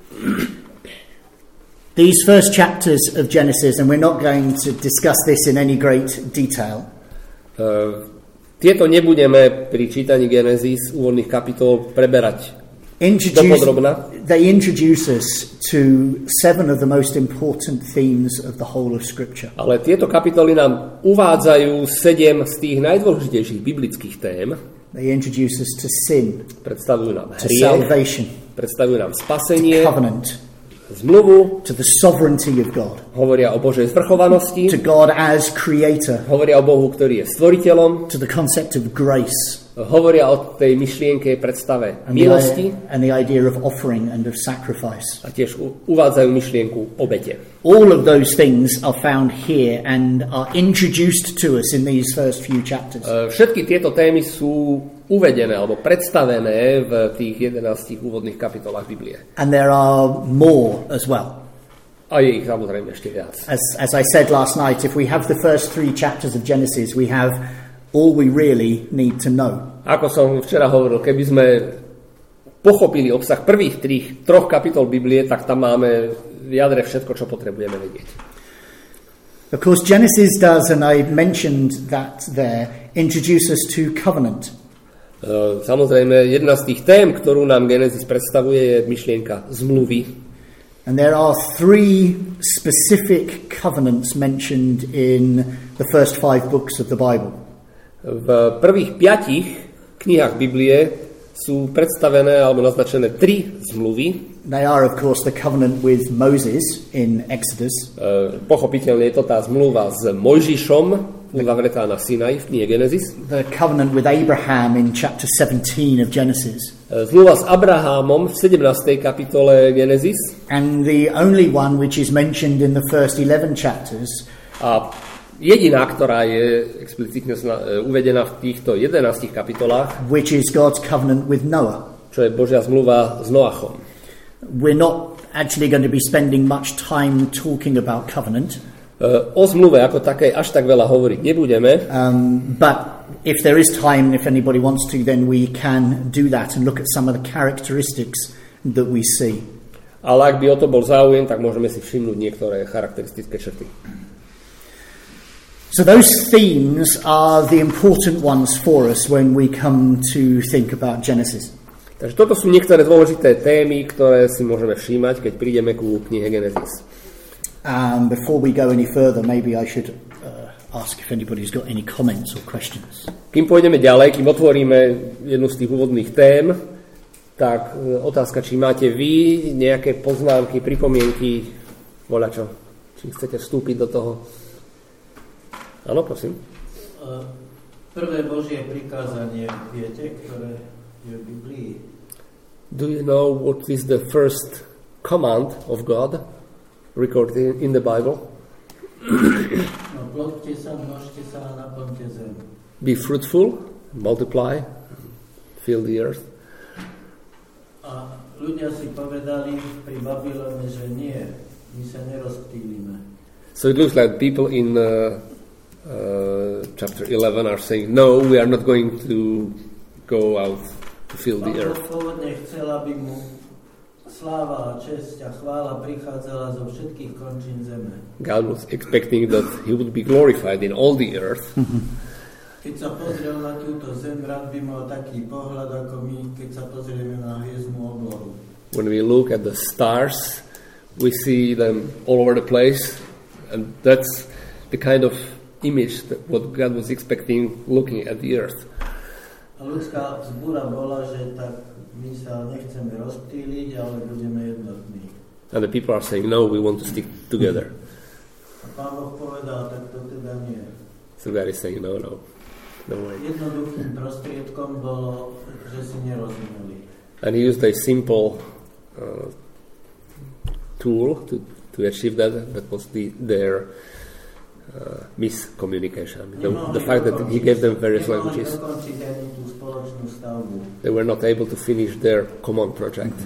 These first chapters of Genesis, and we're not going to discuss this in any great detail, Uh, tieto nebudeme pri čítaní Genesis úvodných kapitol preberať introduce, dopodrobna. they introduce us to seven of the most important themes of the whole of Scripture. Ale tieto kapitoly nám uvádzajú sedem z tých najdôležitejších biblických tém. They introduce us to sin, Predstavujú nám to hriech, salvation, predstavujú nám spasenie, covenant, zmluvu, to the sovereignty of God, hovoria o Božej zvrchovanosti, to God as creator, hovoria o Bohu, ktorý je stvoriteľom, to the concept of grace, hovoria o tej myšlienke, predstave and milosti the, and the idea of offering and of sacrifice. a tiež u- uvádzajú myšlienku obete. All of those things are found here and are introduced to us in these first few chapters. E, Všetky tieto témy sú uvedené alebo predstavené v tých jedenástich úvodných kapitolách Biblie. And there are more as well. A je ich samozrejme ešte viac. As, as I said last night, if we have the first three chapters of Genesis, we have all we really need to know. Ako som včera hovoril, keby sme pochopili obsah prvých trých, troch kapitol Biblie, tak tam máme v jadre všetko, čo potrebujeme vedieť. Of course, Genesis does, and I mentioned that there, introduce us to covenant. Samozrejme, jedna z tých tém, ktorú nám Genesis predstavuje, je myšlienka zmluvy. And there are three specific covenants mentioned in the first five books of the Bible. V prvých piatich knihách Biblie sú predstavené alebo naznačené tri zmluvy. They are, of course, the covenant with Moses in Exodus. Uh, pochopiteľne je to tá zmluva s Mojžišom, uzavretá na Sinaji v knihe Genesis. The covenant with Abraham in chapter seventeen of Genesis. Uh, zmluva s Abrahámom v sedemnástej kapitole Genesis. And the only one which is mentioned in the first eleven chapters. A jediná, ktorá je explicitne uvedená v týchto jedenástich kapitolách, which is God's covenant with Noah. Čo je Božia zmluva s Noachom. We're not actually going to be spending much time talking about covenant. Uh, o zmluve ako takej až tak veľa hovoriť nebudeme. Um, but if there is time, if anybody wants to, then we can do that and look at some of the characteristics that we see. Ale ak by o to bol záujem, tak môžeme si všimnúť niektoré charakteristické črty. So those themes are the important ones for us when we come to think about Genesis. Takže toto sú niektoré dôležité témy, ktoré si môžeme všímať, keď prídeme ku knihe Genesis. Um, before we go any further, maybe I should uh, ask if anybody's got any comments or questions. Kým pôjdeme ďalej, kým otvoríme jednu z tých úvodných tém, tak otázka, či máte vy nejaké poznámky, pripomienky, voľačo, či chcete vstúpiť do toho. Áno, prosím. Prvé Božie prikázanie, viete, ktoré je v Biblii? Do you know what is the first command of God recorded in the Bible? No, plodte sa, množte sa a naplňte zem. Be fruitful, multiply, fill the earth. A ľudia si povedali pri Babylone, že nie, my sa nerozptýlime. So it looks like people in uh, uh, chapter eleven are saying, no, we are not going to go out to fill the earth. Pôvodne chcel, aby mu sláva a česť a chvála prichádzala zo všetkých končín zeme. God was expecting that he would be glorified in all the earth. Keď sa pozriel na túto zem, rád by mal taký pohľad, ako my, keď sa pozrieme na hviezdnu oblohu. When we look at the stars, we see them all over the place, and that's the kind of image that what God was expecting looking at the earth. A ľudská vzbúra bola, že tak my sa nechceme rozptýliť, ale budeme jednotní. And the people are saying, no, we want to stick together. A Pán Boh povedal, tak to teda nie. So God is saying, no, no, no way. Jednoduchým prostriedkom bolo, že si nerozumeli. And he used a simple uh, tool to, to achieve that. That was the, their uh, miscommunication. The, the fact that he gave them various languages. They were not able to finish their common project.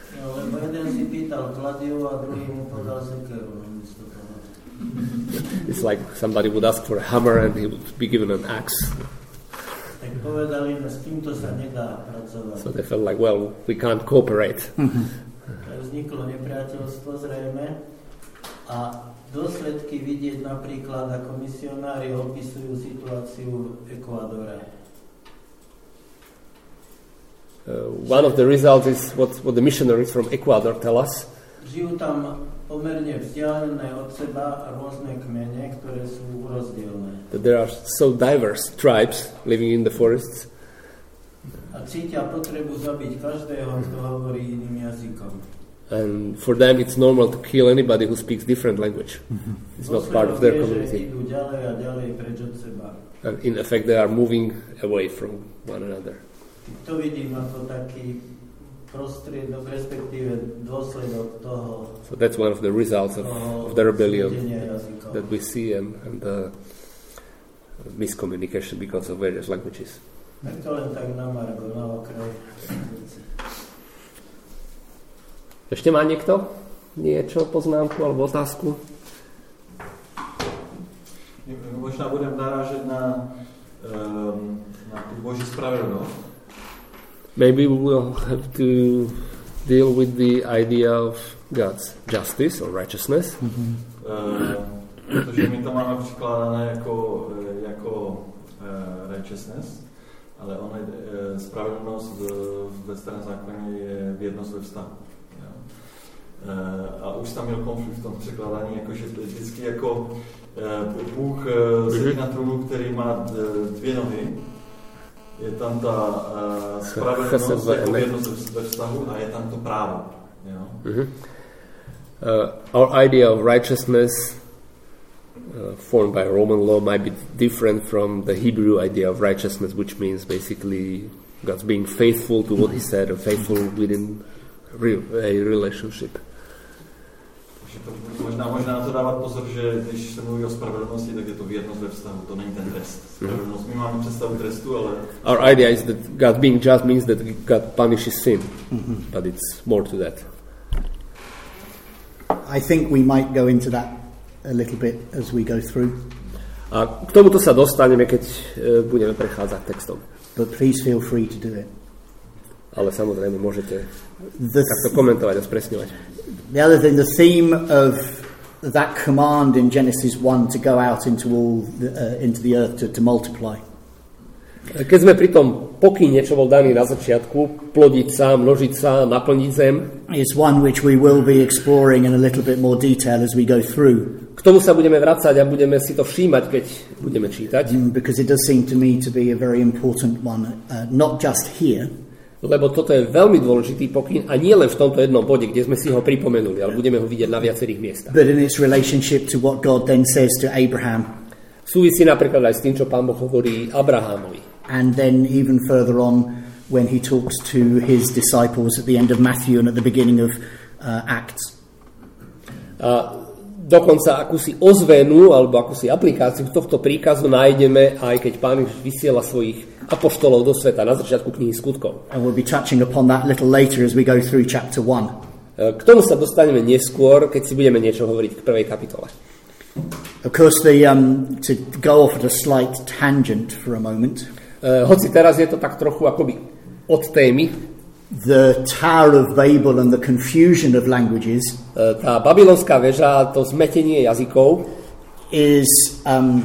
It's like somebody would ask for a hammer and he would be given an axe. So they felt like, well, we can't cooperate. Vzniklo nepriateľstvo zrejme a dôsledky vidieť napríklad, ako misionári opisujú situáciu v Ekvádore. Uh, one of the results is what, what the missionaries from Ecuador tell us. Žijú tam pomerne vzdialené od seba rôzne kmene, ktoré sú rozdielne. That there are so diverse tribes living in the forests. A cítia potrebu zabiť každého, kto hovorí iným jazykom. And for them it's normal to kill anybody who speaks different language. Mm-hmm. It's not part of their community. And in effect they are moving away from one another. To vidím ako taký prostriedok, respektíve dôsledok toho. So that's one of the results of, of the rebellion that we see and, and the miscommunication because of various languages. Tak to len tak na margo, na okraj. Ešte má niekto niečo, poznámku alebo otázku? Možná budem narážať na, um, na tú Boží spravedlnosť. Maybe we will have to deal with the idea of God's justice or righteousness. Mm-hmm. Uh, protože my to máme přikládané jako, jako uh, righteousness, ale ona je, spravedlnost ve starém zákoně je věrnost ve vztahu. Jo. A už tam měl konflikt v tom překládání, jakože vždycky jako Bůh sedí na trůnu, který má dvě nohy, je tam ta spravedlnost jako věrnost ve vztahu a je tam to právo. Jo. Mm-hmm. Uh, our idea of righteousness uh, formed by Roman law might be different from the Hebrew idea of righteousness, which means basically God's being faithful to what He said, or faithful within re- a relationship. Možná, možná na to dávat pozor, že když se mluví o spravedlnosti, tak je to věrnost ve vztahu, to není ten trest. Spravedlnost, my máme představu trestu, ale... Our idea is that God being just means that God punishes sin, mm-hmm. but it's more to that. I think we might go into that a little bit as we go through. A k tomuto sa dostaneme, keď uh, budeme prechádzať textom. But please feel free to do it. Ale samozrejme môžete the takto komentovať a spresňovať. The other thing, the theme of that command in Genesis one to go out into all the, uh, into the earth to, to multiply. Keď sme pri tom pokyne, čo bol daný na začiatku, plodiť sa, množiť sa, naplniť zem, is one which we will be exploring in a little bit more detail as we go through. K tomu sa budeme vracať a budeme si to všímať, keď budeme čítať. Because it does seem to me to be a very important one, uh, not just here. Lebo toto je veľmi dôležitý pokyn a nie len v tomto jednom bode, kde sme si ho pripomenuli, ale budeme ho vidieť na viacerých miestach. But in its relationship to what God then says to Abraham. Súvisí napríklad aj s tým, čo Pán Boh hovorí Abrahámovi. And then even further on when he talks to his disciples at the end of Matthew and at the beginning of uh, Acts. A dokonca akúsi ozvenu alebo akúsi aplikáciu tohto príkazu nájdeme aj keď Pán Ježiš vysiela svojich apoštolov do sveta na začiatku knihy Skutkov. And we'll be touching upon that a little later as we go through chapter one. K tomu sa dostaneme neskôr, keď si budeme niečo hovoriť k prvej kapitole. Of course, the um, to go off at a slight tangent for a moment. Uh, hoci teraz je to tak trochu akoby od témy. The Tower of Babel and the confusion of languages. Uh, tá babylonská väža, to zmetenie jazykov is um,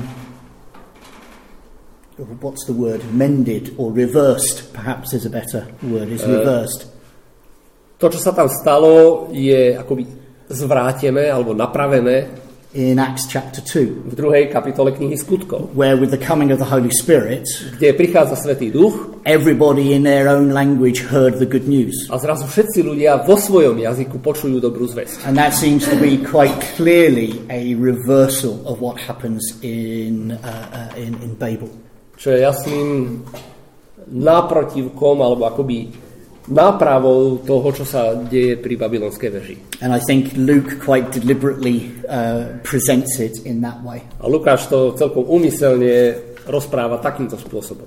what's the word? Mended or reversed, perhaps is a better word. Is reversed. Uh, to, čo sa tam stalo, je akoby zvrátené alebo napravené in Acts chapter two. V druhej kapitole knihy Skutkov. Where with the coming of the Holy Spirit, kde prichádza Svätý Duch, everybody in their own language heard the good news. A zrazu všetci ľudia vo svojom jazyku počujú dobrú zvesť. And that seems to be quite clearly a reversal of what happens in uh, uh, in, in Babel. Čo je jasným náprotivkom alebo akoby nápravou toho, čo sa deje pri babylonskej veži. And I think Luke quite deliberately uh, presents it in that way. A Lukáš to celkom úmyselne rozpráva takýmto spôsobom.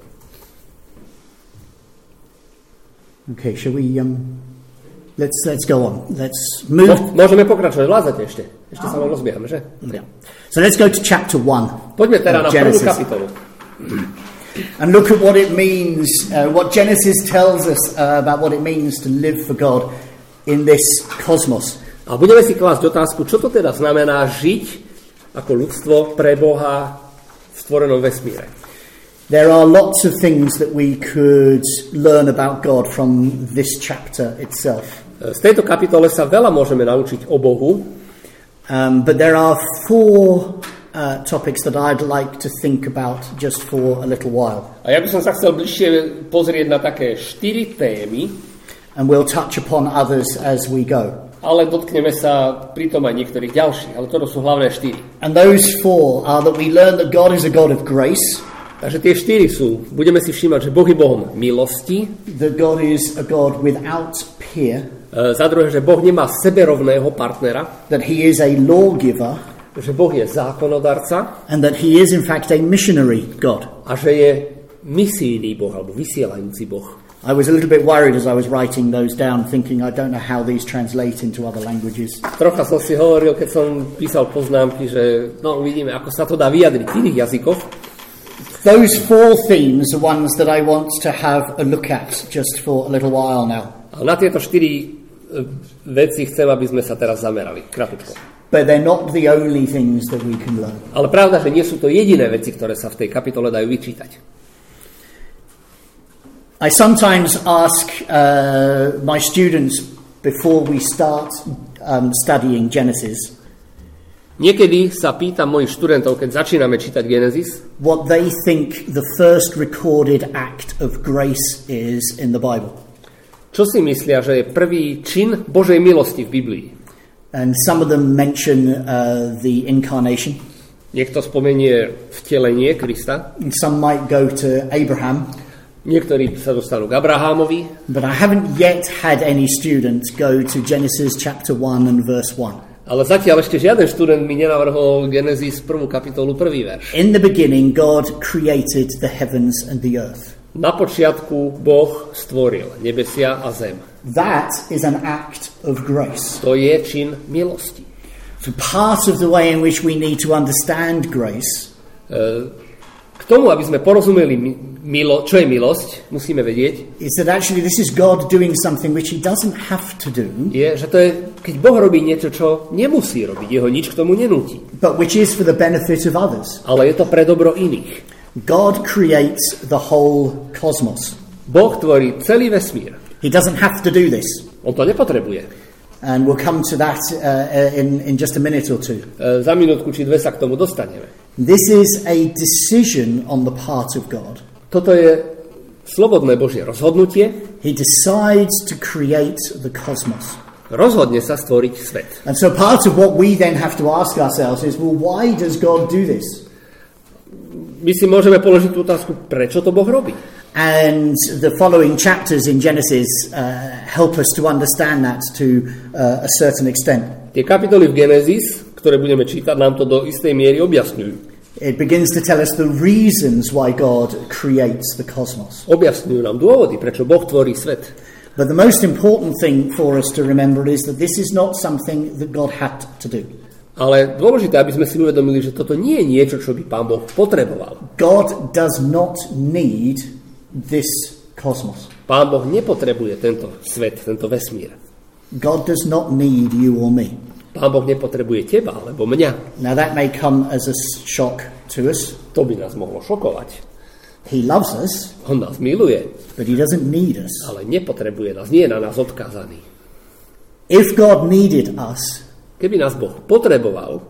Okay, shall we um let's let's go on. Let's move. Mo- môžeme pokračovať, vládzate ešte. Ešte sa len rozbiehame, že? Yeah. So let's go to chapter one. Poďme teda na prvú kapitolu. And look at what it means, uh, what Genesis tells us uh, about what it means to live for God in this cosmos. A budeme si klásť otázku, čo to teda znamená žiť ako ľudstvo pre Boha v stvorenom vesmíre. There are lots of things that we could learn about God from this chapter itself. Z tejto kapitole sa veľa môžeme naučiť o Bohu. Um, but there are four Uh, topics that I'd like to think about just for a little while. A ja by som sa chcel bližšie pozrieť na také štyri témy. And we'll touch upon others as we go. Ale dotkneme sa pritom aj niektorých ďalších, ale toto sú hlavné štyri. And those four are that we learn that God is a God of grace. Takže tie štyri sú, budeme si všímať, že Boh je Bohom milosti. That God is a God without peer. Uh, za druhé, že Boh nemá seberovného partnera. That he is a lawgiver. Že Boh je zákonodarca. And that he is in fact a missionary God. A že je misijný Boh, alebo vysielajúci Boh. I was a little bit worried as I was writing those down, thinking I don't know how these translate into other languages. Trocha som si hovoril, keď som písal poznámky, že no uvidíme, ako sa to dá vyjadriť v iných jazykoch. Those four themes are ones that I want to have a look at just for a little while now. A na tieto štyri veci chcem, aby sme sa teraz zamerali. Krátko. But they're not the only things that we can learn. Ale pravda, že nie sú to jediné veci, ktoré sa v tej kapitole dajú vyčítať. I sometimes ask uh, my students before we start um, studying Genesis Niekedy sa pýtam mojich študentov, keď začíname čítať Genesis, what they think the first recorded act of grace is in the Bible. čo si myslia, že je prvý čin Božej milosti v Biblii. And some of them mention uh, the incarnation. Niekto spomenie vtelenie Krista, And some might go to Abraham. niektorí sa dostanú k Abrahámovi, But I haven't yet had any students go to Genesis chapter one and verse one. ale zatiaľ ešte žiaden študent mi nenavrhol Genesis prvú kapitolu, prvý verš. In the beginning, God created the heavens and the earth. Na počiatku Boh stvoril nebesia a zem. That is an act of grace. To je čin milosti. So part of the way in which we need to understand grace K tomu, aby sme porozumeli milo, čo je milosť, musíme vedieť, is that actually this is God doing something which he doesn't have to do, je, že to je, keď Boh robí niečo, čo nemusí robiť, jeho nič k tomu nenúti. but which is for the benefit of others. Ale je to pre dobro iných. God creates the whole cosmos. Boh tvorí celý vesmír. He doesn't have to do this. On to nepotrebuje. And we'll come to that uh, in, in just a minute or two. E, za minútku či dve sa k tomu dostaneme. This is a decision on the part of God. Toto je slobodné Božie rozhodnutie. He decides to create the cosmos. Rozhodne sa stvoriť svet. And so part of what we then have to ask ourselves is, well, why does God do this? My si môžeme položiť tú otázku, prečo to Boh robí. And the following chapters in Genesis uh, help us to understand that to uh, a certain extent. Tie kapitoly v Genesis, ktoré budeme čítať, nám to do istej miery objasňujú. It begins to tell us the reasons why God creates the cosmos. Objasňujú nám dôvody, prečo Boh tvorí svet. But the most important thing for us to remember is that this is not something that God had to do. Ale dôležité, aby sme si uvedomili, že toto nie je niečo, čo by Pán Boh potreboval. God does not need this cosmos. Pán Boh nepotrebuje tento svet, tento vesmír. God does not need you or me. Pán Boh nepotrebuje teba alebo mňa. Now that may come as a shock to us. To by nás mohlo šokovať. He loves us, On nás miluje, but he doesn't need us. ale nepotrebuje nás, nie je na nás odkázaný. If God needed us, Keby nás Boh potreboval,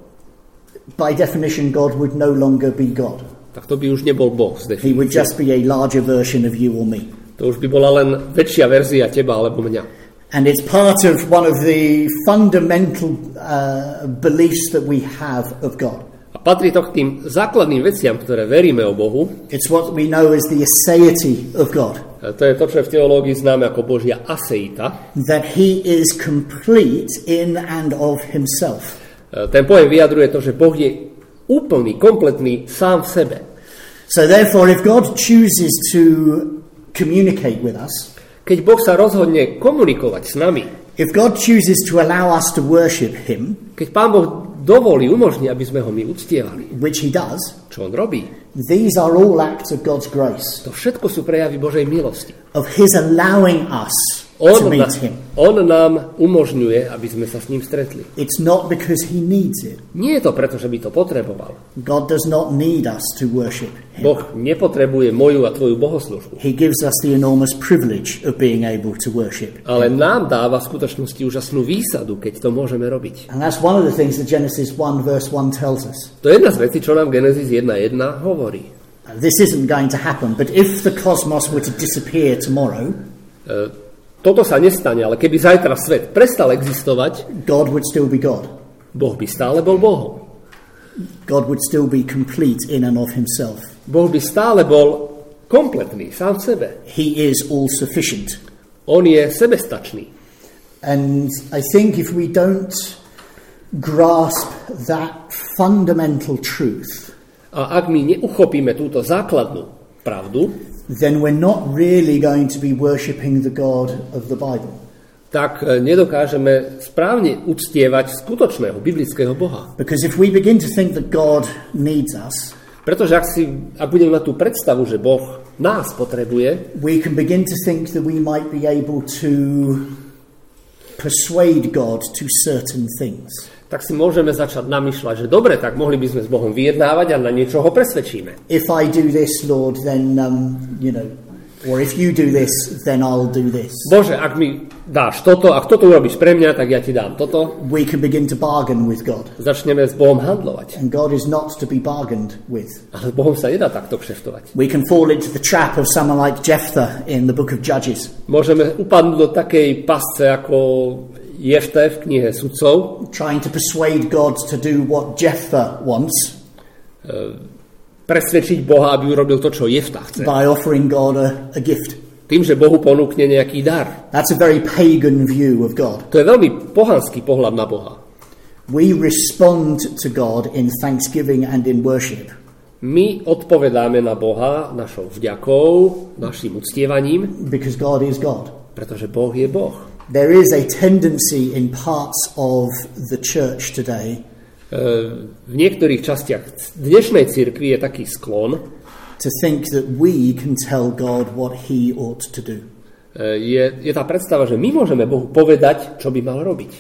by definition God would no longer be God. tak to by už nebol Boh z He would definície. just be a larger version of you or me. To už by bola len väčšia verzia teba alebo mňa. And it's part of one of the fundamental uh, beliefs that we have of God. A patrí to k tým základným veciam, ktoré veríme o Bohu. It's what we know as the aseity of God. A to je to, čo je v teológii známe ako Božia aseita. That he is complete in and of himself. E, Ten pojem vyjadruje to, že Boh je úplný, kompletný sám v sebe. So therefore, if God chooses to communicate with us, Keď Boh sa rozhodne komunikovať s nami, if God chooses to allow us to worship him, keď Pán Boh dovolí, umožní, aby sme ho my uctievali, which he does, čo on robí, these are all acts of God's grace, to všetko sú prejavy Božej milosti. of his allowing us On, to na, meet him. on nám umožňuje, aby sme sa s ním stretli. It's not because he needs it. Nie je to preto, že by to potreboval. God does not need us to worship him. Boh nepotrebuje moju a tvoju bohoslužbu. He gives us the enormous privilege of being able to worship. Ale nám dáva v skutočnosti úžasnú výsadu, keď to môžeme robiť. And that's one of the things that Genesis one verse one tells us. To je jedna z vecí, čo nám Genesis jedna jedna hovorí. This isn't going to happen, but if the cosmos were to disappear tomorrow, E, toto sa nestane, ale keby zajtra svet prestal existovať, God would still be God. Boh by stále bol Bohom. God would still be complete in and of himself. Boh by stále bol kompletný, sám v sebe. He is all sufficient. On je sebestačný. And I think if we don't grasp that fundamental truth, A ak my neuchopíme túto základnú pravdu, then we're not really going to be worshipping the God of the Bible. tak nedokážeme správne uctievať skutočného biblického Boha. Because if we begin to think that God needs us, Pretože ak, si, ak budeme mať tú predstavu, že Boh nás potrebuje, we can begin to think that we might be able to persuade God to certain things. tak si môžeme začať namýšľať, že dobre, tak mohli by sme s Bohom vyjednávať a na niečo ho presvedčíme. If I do this, Lord, then, um, you know, Or if you do this, then I'll do this. Bože, ak mi dáš toto, ak toto urobíš pre mňa, tak ja ti dám toto. We can begin to bargain with God. Začneme s Bohom handlovať. And God is not to be bargained with. Ale s Bohom sa nedá takto kšeftovať. We can fall into the trap of someone like Jephthah in the book of Judges. Môžeme upadnúť do takej pasce ako Jefte v knihe Sudcov. Trying to persuade God to do what Jephthah wants. Uh, presvedčiť Boha, aby urobil to, čo Jefta chce. By offering God a, a gift. Tým, že Bohu ponúkne nejaký dar. That's a very pagan view of God. To je veľmi pohanský pohľad na Boha. We respond to God in thanksgiving and in worship. My odpovedáme na Boha našou vďakou, našim uctievaním. Because God is God. Pretože Boh je Boh. There is a tendency in parts of the church today v niektorých častiach dnešnej cirkvi je taký sklon to think that we can tell God what he ought to do. Je, je tá predstava, že my môžeme Bohu povedať, čo by mal robiť.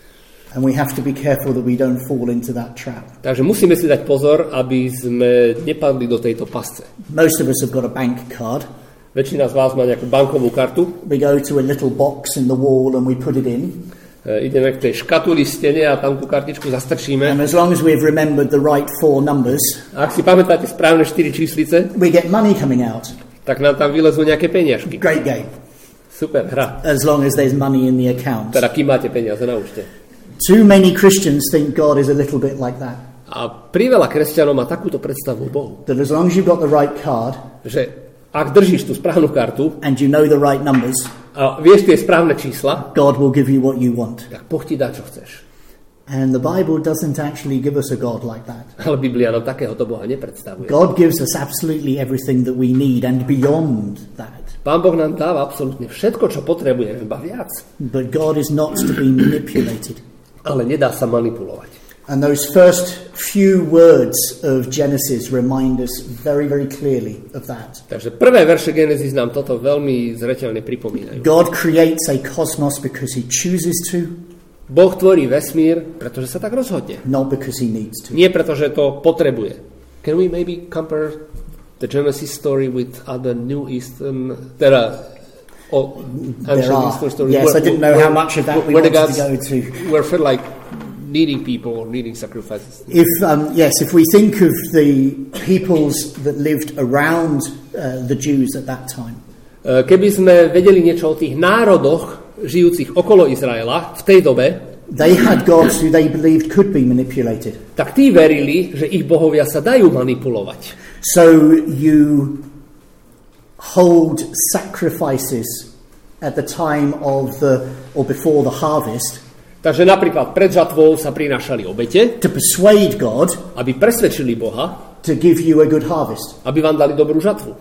And we have to be careful that we don't fall into that trap. Takže musíme si dať pozor, aby sme nepadli do tejto pasce. Most of us have got a bank card. Väčšina z vás má nejakú bankovú kartu. We go to a little box in the wall and we put it in. Ideme k tej škatuli stene a tam tú kartičku zastrčíme. And as long as we've remembered the right four numbers, a ak si pamätáte správne štyri číslice, we get money coming out. Tak nám tam vylezú nejaké peniažky. Great game. Super hra. As long as there's money in the account. Teda kým máte peniaze na účte. Too many Christians think God is a little bit like that. A priveľa kresťanov má takúto predstavu o Bohu. That as long as you've got the right card, že ak držíš tú správnu kartu and you know the right numbers, a vieš tie správne čísla, God will give you what you want. Tak Boh ti dá, čo chceš. And the Bible doesn't actually give us a God like that. Ale Biblia nám takéhoto Boha nepredstavuje. God gives us absolutely everything that we need and beyond that. Pán Boh nám dáva absolútne všetko, čo potrebujeme, iba viac. But God is not to be manipulated. Ale nedá sa manipulovať. And those first few words of Genesis remind us very, very clearly of that. Takže prvé verše Genesis nám toto veľmi zreteľne pripomínajú. God creates a cosmos because he chooses to. Boh tvorí vesmír, pretože sa tak rozhodne. Not because he needs to. Nie pretože to potrebuje. Can we maybe compare the Genesis story with other New Eastern, teda oh, there are. Stories? Yes, where, I didn't know where, how much of that we wanted to go to. Where felt like needing people or needing sacrifices. If um, yes, if we think of the peoples that lived around uh, the Jews at that time. Keby sme vedeli niečo o tých národoch žijúcich okolo Izraela v tej dobe, they had gods who they believed could be manipulated. Tak tí verili, že ich bohovia sa dajú manipulovať. So you hold sacrifices at the time of the or before the harvest. Takže napríklad pred žatvou sa prinášali obete, to persuade God, aby presvedčili Boha, to give you a good harvest. Aby vám dali dobrú žatvu.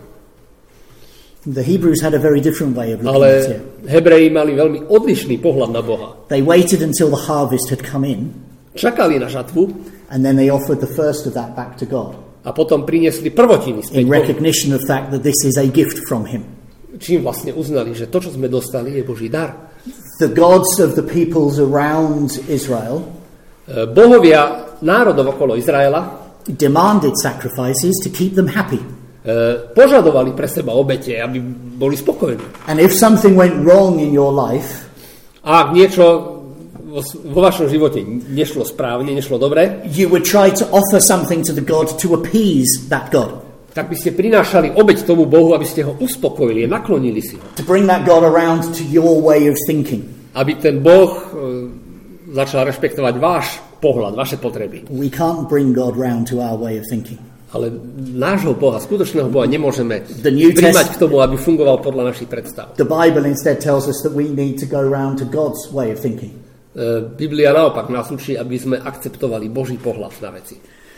The Hebrews had a very different way of looking Ale at it. Hebreji mali veľmi odlišný pohľad na Boha. They waited until the harvest had come in. Čakali na žatvu. And then they offered the first of that back to God. A potom priniesli prvotiny späť. In recognition of the fact that this is a gift from him. Čím vlastne uznali, že to, čo sme dostali, je Boží dar. The gods of the peoples around Israel, bohovia národov okolo Izraela, demanded sacrifices to keep them happy. Požadovali pre seba obete, aby boli spokojní. And if something went wrong in your life, a ak niečo vo vašom živote nešlo správne, nešlo dobre, you would try to offer something to the God to appease that God. Tak by ste prinášali obeť tomu Bohu, aby ste ho uspokojili, naklonili si ho. To bring that God around to your way of thinking. Aby ten Boh uh, začal rešpektovať váš pohľad, vaše potreby. We can't bring God round to our way of thinking. Ale nášho Boha, skutočného Boha nemôžeme Test- primať k tomu, aby fungoval podľa našich predstav. The Bible instead tells us that we need to go round to God's way of thinking. Uh, Biblia naopak nás učí, aby sme akceptovali Boží pohľad na veci.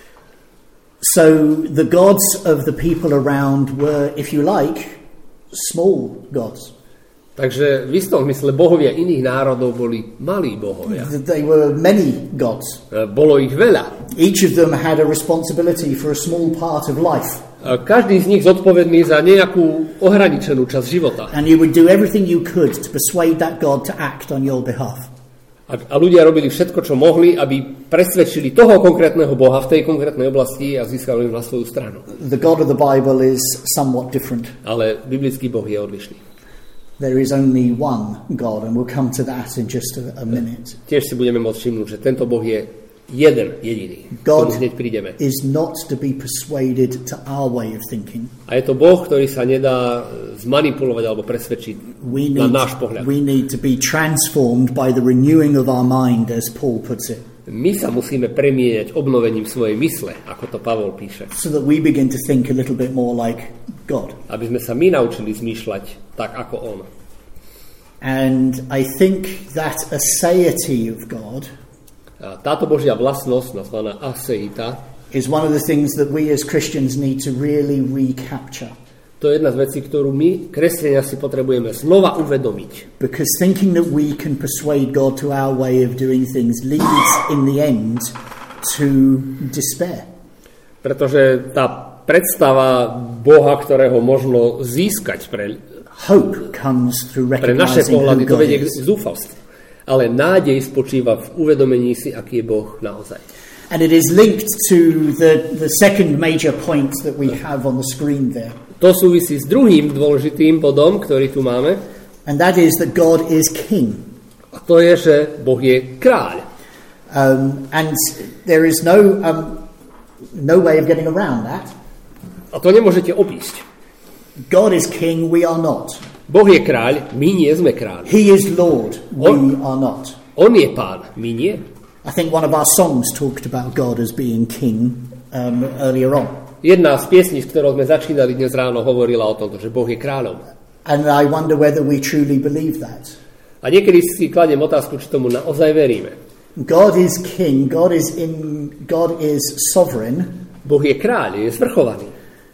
So the gods of the people around were, if you like, small gods. Takže v istom zmysle bohovia iných národov boli malí bohovia. They were many gods. Bolo ich veľa. Each of them had a responsibility for a small part of life. Každý z nich zodpovedný za nejakú ohraničenú časť života. And you would do everything you could to persuade that God to act on your behalf. A A, a ľudia robili všetko, čo mohli, aby presvedčili toho konkrétneho Boha v tej konkrétnej oblasti a získali na svoju stranu. The God of the Bible is somewhat different. Ale biblický Boh je odlišný. There is only one God, and we'll come to that in just a, a minute. Tiež si budeme môcť všimnúť, že tento Boh je jeden, jediný. God hneď prídeme. is not to be persuaded to our way of thinking. A je to Boh, ktorý sa nedá zmanipulovať alebo presvedčiť We na need, náš pohľad. we need to be transformed by the renewing of our mind, as Paul puts it. My sa musíme premieňať obnovením svojej mysle, ako to Pavol píše. So that we begin to think a little bit more like God. Aby sme sa my naučili zmýšľať tak, ako on. And I think that aseity of God A táto Božia vlastnosť, nazvaná aseita, is one of the things that we as Christians need to really recapture. to je jedna z vecí, ktorú my, kresťania, si potrebujeme znova uvedomiť. Because thinking that we can persuade God to our way of doing things leads in the end to despair. Pretože tá predstava Boha, ktorého možno získať pre, Hope comes through pre naše recognizing who pohľady, to God vedie k is. zúfalstvu. Ale nádej spočíva v uvedomení si, aký je Boh naozaj. And it is linked to the, the second major point that we have on the screen there. To súvisí s druhým dôležitým bodom, ktorý tu máme. And that is that God is king. A to je, že Boh je kráľ. Um, and there is no, um, no way of getting around that. A to nemôžete obísť. God is king, we are not. Boh je kráľ, my nie sme kráľ. He is Lord, we On- are not. On je pán, my nie. I think one of our songs talked about God as being king um, earlier on. Jedna z piesní, s ktorou sme začínali dnes ráno, hovorila o tom, že Boh je kráľom. And I wonder whether we truly believe that. A niekedy si kladiem otázku, či tomu naozaj veríme. God is king, God is in God is sovereign Boh je kráľ, je zvrchovaný,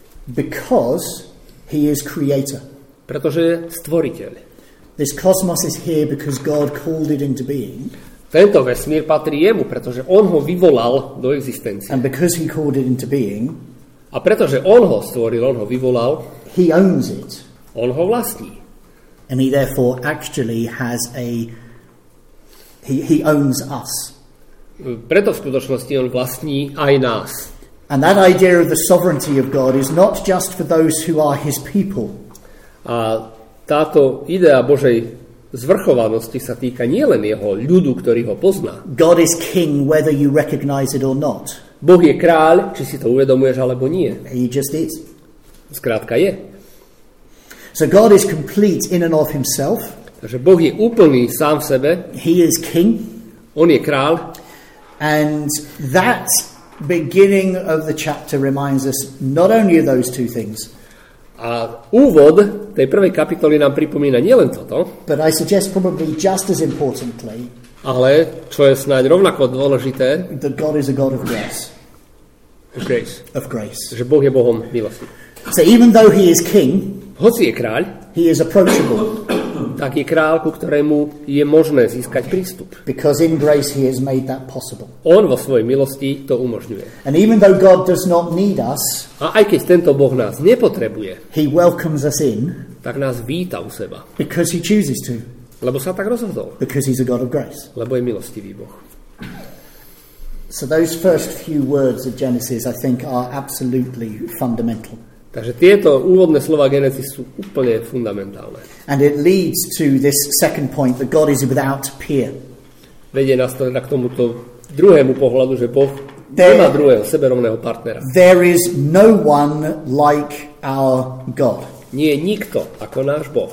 because he is creator. pretože je stvoriteľ. This cosmos is here because God called it into being, Tento vesmír patrí jemu, pretože on ho vyvolal do existencie. and because he called it into being, A pretože on ho stvoril, on ho vyvolal, he owns it, on ho vlastní. and he therefore actually has a he, he owns us. Preto v skutočnosti on vlastní aj nás. And that idea of the sovereignty of God is not just for those who are his people. A táto idea Božej zvrchovanosti sa týka nielen jeho ľudu, ktorý ho pozná. God is king whether you recognize it or not. Boh je kráľ, či si to uvedomuješ alebo nie. He just is. Skrátka je. So God is complete in and of himself. Takže Boh je úplný sám v sebe, He is king. on je kráľ. And that beginning of the chapter reminds us not only of those two things, A úvod tej prvej kapitoly nám pripomína nielen toto, but I suggest probably just as importantly ale, čo je snáď rovnako dôležité, that God is a God of grace. grace, Of grace. že Boh je Bohom milosti. So even though he is king, Hoci je kráľ, he is approachable tak je kráľ, ku ktorému je možné získať prístup. because in grace he has made that possible. On vo svojej milosti to umožňuje. And even though God does not need us, A aj keď tento Boh nás nepotrebuje, he welcomes us in tak nás víta u seba. because he chooses to, Lebo sa tak rozhodol. because he's a God of grace. Lebo je milostivý Boh. So those first few words of Genesis, I think, are absolutely fundamental. Takže tieto úvodné slova Genesis sú úplne fundamentálne. And it leads to this second point, that God is without peer. Vedie nás to teda k tomuto druhému pohľadu, že Boh There- nemá druhého seberovného partnera. There is no one like our God. Nie je nikto ako náš Boh.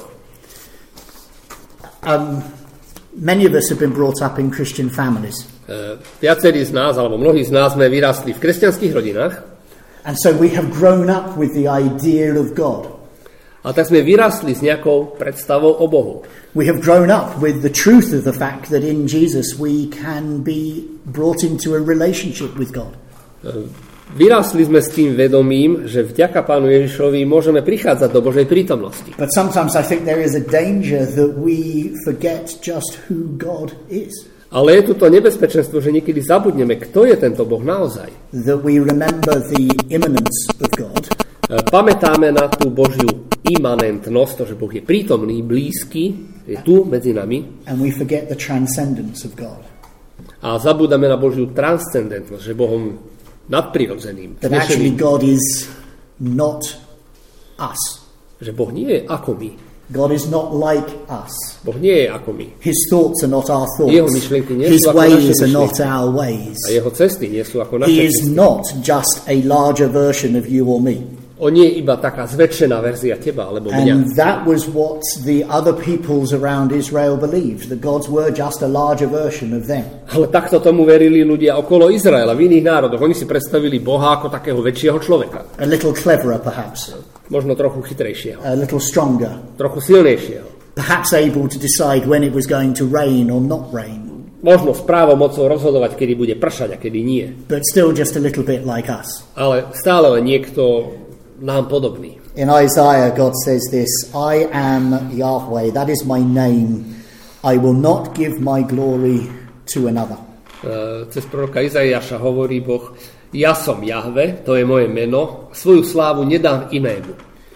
Um, many of us have been brought up in Christian families. E, viacerí z nás, alebo mnohí z nás sme vyrastli v kresťanských rodinách, And so we have grown up with the idea of God. a tak sme vyrastli s nejakou predstavou o Bohu. We have grown up with the truth of the fact that in Jesus we can be brought into a relationship with God. E, Vyrastli sme s tým vedomím, že vďaka Pánu Ježišovi môžeme prichádzať do Božej prítomnosti. But sometimes I think there is a danger that we forget just who God is. Ale je tu to nebezpečenstvo, že niekedy zabudneme, kto je tento Boh naozaj. That we remember the immanence of God, E, Pamätáme na tú Božiu imanentnosť, to, že Boh je prítomný, blízky, je tu medzi nami. And we forget the transcendence of God. A zabúdame na Božiu transcendentnosť, že Bohom nadprirodzeným. That actually God is not us. Že Boh nie je ako my. God is not like us. Boh nie je ako my. His thoughts are not our Jeho thoughts. myšlienky nie His sú ako naše ways are not myšlienky. our ways. A jeho cesty nie sú ako naše He is cesty. not just a larger version of you or me. On nie je iba taká zväčšená verzia teba alebo mňa. And that was what the other peoples around Israel believed, that gods were just a larger version of them. Ale takto tomu verili ľudia okolo Izraela, v iných národoch. Oni si predstavili Boha ako takého väčšieho človeka. A little cleverer, perhaps. Možno trochu chytrejšieho. A little stronger. Trochu silnejšieho. Perhaps able to decide when it was going to rain or not rain. Možno s právomocou rozhodovať, kedy bude pršať a kedy nie. But still just a little bit like us. Ale stále len niekto nám podobný. In Isaiah, God says this, I am Yahweh, that is my name. I will not give my glory to another. Uh, cez proroka Izaiáša hovorí Boh, ja som Jahve, to je moje meno, svoju slávu nedám inému.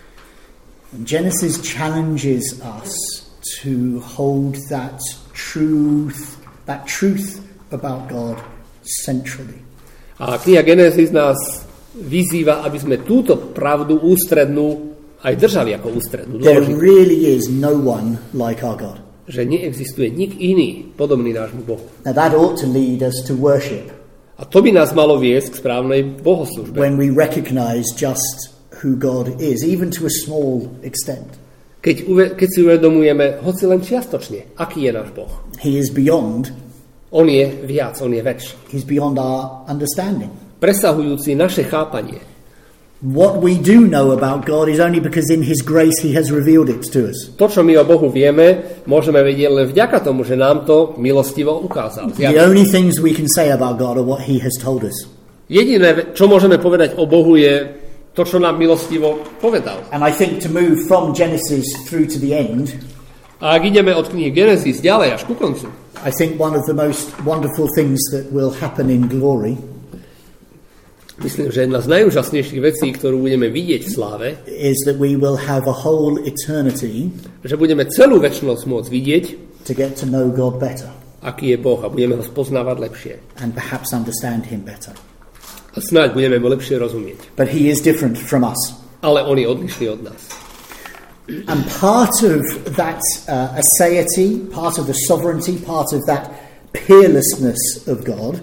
Genesis challenges us to hold that truth, that truth about God centrally. A kniha Genesis nás vyzýva, aby sme túto pravdu ústrednú aj držali ako ústrednú. There Dôležitú. really is no one like our God. Že neexistuje nik iný podobný nášmu Bohu. Now that ought to lead us to worship A to by nás malo viesť k správnej bohoslužbe. when we recognize just who God is, even to a small extent. Keď, uve- keď si uvedomujeme, hoci len čiastočne, aký je náš Boh. He is beyond, On je viac, on je väčší. he's beyond our understanding. Presahujúci naše chápanie. What we do know about God is only because in his grace he has revealed it to us. To, čo my o Bohu vieme, môžeme vedieť len vďaka tomu, že nám to milostivo ukázal. The only things we can say about God are what he has told us. Jediné, čo môžeme povedať o Bohu, je to, čo nám milostivo povedal. And I think to move from Genesis through to the end, A ak ideme od knihy Genesis ďalej až ku koncu, I think one of the most wonderful things that will happen in glory myslím, že jedna z najúžasnejších vecí, ktorú budeme vidieť v sláve, is that we will have a whole eternity že budeme celú večnosť môcť vidieť, to get to know God better aký je Boh a budeme ho spoznávať lepšie. and perhaps understand him better. A snáď budeme mu lepšie rozumieť. But he is different from us. Ale on je odlišný od nás. And part of that uh, aseity, part of the sovereignty, part of that peerlessness of God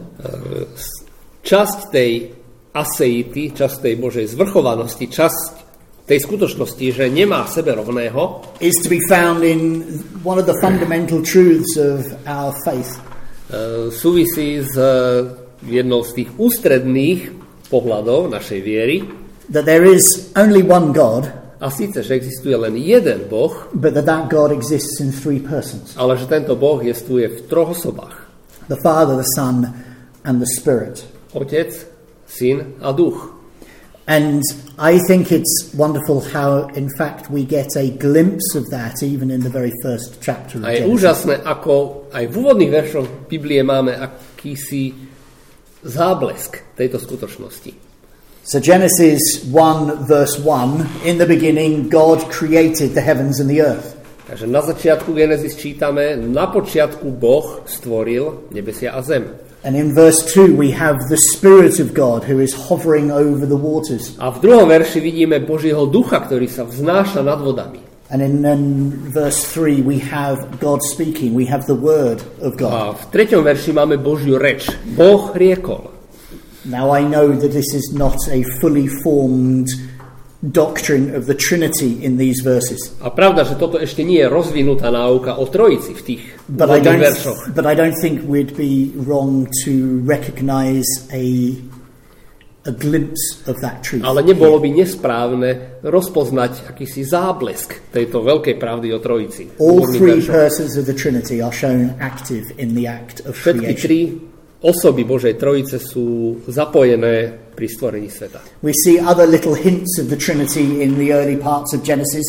Časť tej aseity, časť tej Božej zvrchovanosti, časť tej skutočnosti, že nemá sebe rovného, is to be found in one of the fundamental truths of our faith. uh, súvisí s uh, jednou z tých ústredných pohľadov našej viery, That there is only one God, a síce, že existuje len jeden Boh, but that that God exists in three persons. ale že tento Boh jestvuje v troch osobách. The Father, the Son, and the Spirit. Otec, Syn a Duch. And I think it's wonderful how, in fact, we get a glimpse of that even in the very first chapter of A je Genesis. úžasné, ako aj v úvodných veršoch Biblie máme akýsi záblesk tejto skutočnosti. So Genesis one verse one, in the beginning God created the heavens and the earth. Takže na začiatku Genesis čítame, na počiatku Boh stvoril nebesia a zem. And in verse two we have the Spirit of God who is hovering over the waters. A v druhom verši vidíme Božieho ducha, ktorý sa vznáša nad vodami. And in, in verse three we have God speaking, we have the word of God. A v treťom verši máme Božiu reč. Boh riekol. Now I know that this is not a fully formed doctrine of the Trinity in these verses. A pravda, že toto ešte nie je rozvinutá náuka o trojici v tých But I úvodných don't veršoch. but I don't think we'd be wrong to recognize a a glimpse of that truth. Ale nebolo by nesprávne rozpoznať akýsi záblesk tejto veľkej pravdy o trojici. v All úvodných three veršoch. persons of the Trinity are shown active in the act of Všetky creation. tri osoby Božej trojice sú zapojené pri stvorení sveta. We see other little hints of the Trinity in the early parts of Genesis.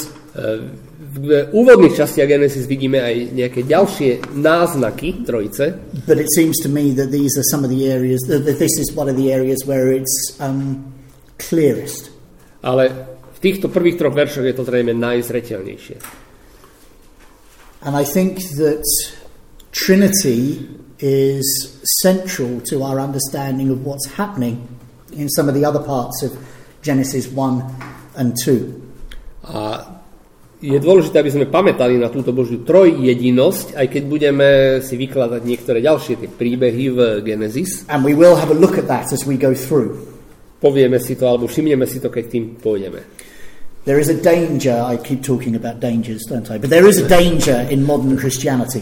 V úvodných častiach Genesis vidíme aj nejaké ďalšie náznaky trojice, But it seems to me that these are some of the areas, that this is one of the areas where it's um, clearest. ale v v týchto prvých troch veršoch je to zrejme najzreteľnejšie. And I think that Trinity is central to our understanding of what's happening in some of the other parts of Genesis one and two. A je dôležité, aby sme pamätali na túto Božiu trojjedinosť, aj keď budeme si vykladať niektoré ďalšie tie príbehy v Genesis. And we will have a look at that as we go through. Povieme si to, alebo všimneme si to, keď tým pôjdeme. There is a danger, I keep talking about dangers, don't I? But there is a danger in modern Christianity.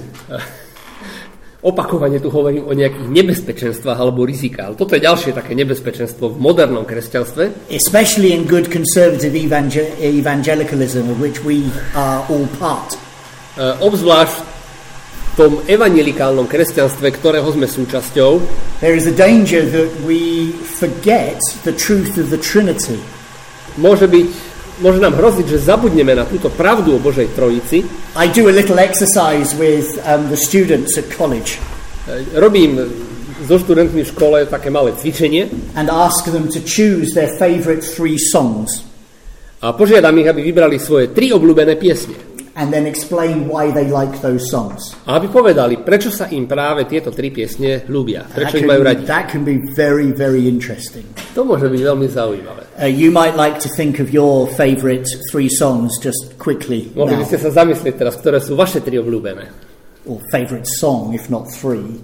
Opakovane tu hovorím o nejakých nebezpečenstvách alebo rizikách. Ale toto je ďalšie také nebezpečenstvo v modernom kresťanstve. Especially in good conservative evangel- evangelicalism, of which we are all part. Uh, obzvlášť v tom evangelikálnom kresťanstve, ktorého sme súčasťou. There is a danger that we forget the truth of the Trinity. Môže byť Môže nám hroziť, že zabudneme na túto pravdu o Božej Trojici. I do a little exercise with um, the students at college. Robím so študentmi v škole také malé cvičenie. And ask them to choose their favorite three songs. A požiadam ich, aby vybrali svoje tri obľúbené piesne. And then explain why they like those songs. A aby povedali, prečo sa im práve tieto tri piesne ľúbia. Prečo ich majú radi. That can be very, very interesting. To môže byť veľmi zaujímavé. Uh, you might like to think of your favorite three songs just quickly. Mohli by ste sa zamyslieť teraz, ktoré sú vaše tri obľúbené. Or favorite song, if not three.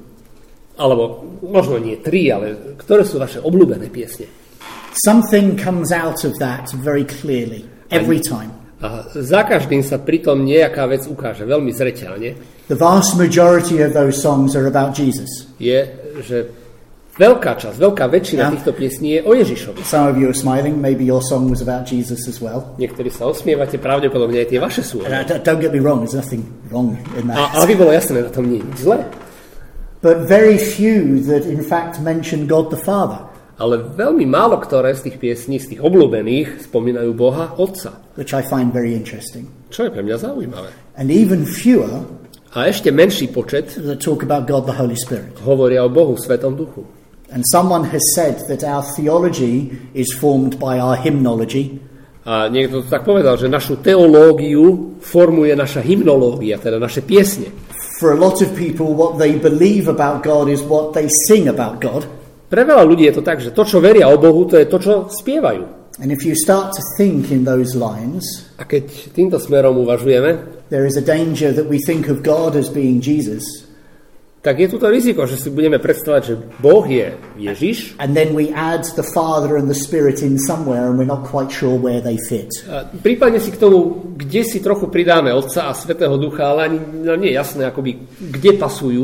Alebo možno nie tri, ale ktoré sú vaše obľúbené piesne. Something comes out of that very clearly, every time. A za každým sa pritom nejaká vec ukáže veľmi zreteľne. The vast majority of those songs are about Jesus. Je, že veľká časť, veľká väčšina yeah. týchto piesní je o Ježišovi. Some of you are smiling, maybe your song was about Jesus as well. Niektorí sa osmievate, pravdepodobne aj tie vaše sú. Uh, don't get me wrong, there's nothing wrong in that. A aby bolo jasné, na tom nie je nič zlé. But very few that in fact mention God the Father. Ale veľmi málo ktoré z tých piesní, z tých obľúbených, spomínajú Boha Otca. Which I find very interesting. Čo je pre mňa zaujímavé. And even fewer a ešte menší počet that talk about God the Holy Spirit. Hovoria o Bohu Svetom Duchu. And someone has said that our theology is formed by our hymnology. A niekto tak povedal, že našu teológiu formuje naša hymnológia, teda naše piesne. For a lot of people, what they believe about God is what they sing about God. Pre veľa ľudí je to tak, že to, čo veria o Bohu, to je to, čo spievajú. And if you start to think in those lines, a keď týmto smerom uvažujeme, there is a danger that we think of God as being Jesus. Tak je tu to riziko, že si budeme predstavať, že Boh je Ježiš. And then we add the Father and the Spirit in somewhere and we're not quite sure where they fit. A prípadne si k tomu, kde si trochu pridáme Otca a Svätého Ducha, ale ani nám nie je jasné, akoby, kde pasujú.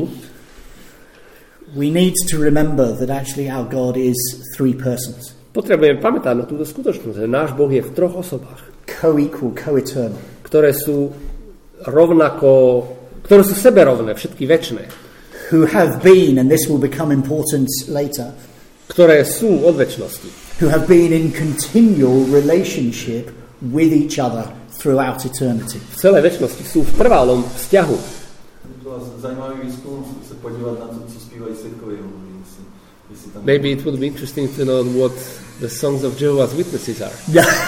We need to remember that actually our God is three persons. Potrebujeme pamätať na túto skutočnosť, že náš Boh je v troch osobách. Co-equal, co-eternal. Ktoré sú rovnako, ktoré sú seberovné, všetky večné. Who have been, and this will become important later, ktoré sú od večnosti. Who have been in continual relationship with each other throughout eternity. V celej večnosti sú v trvalom vzťahu. Zajímavý výskum se podívat na to, co zpívají svědkové Jehovovi. Maybe it would be interesting to know what the songs of Jehovah's Witnesses are.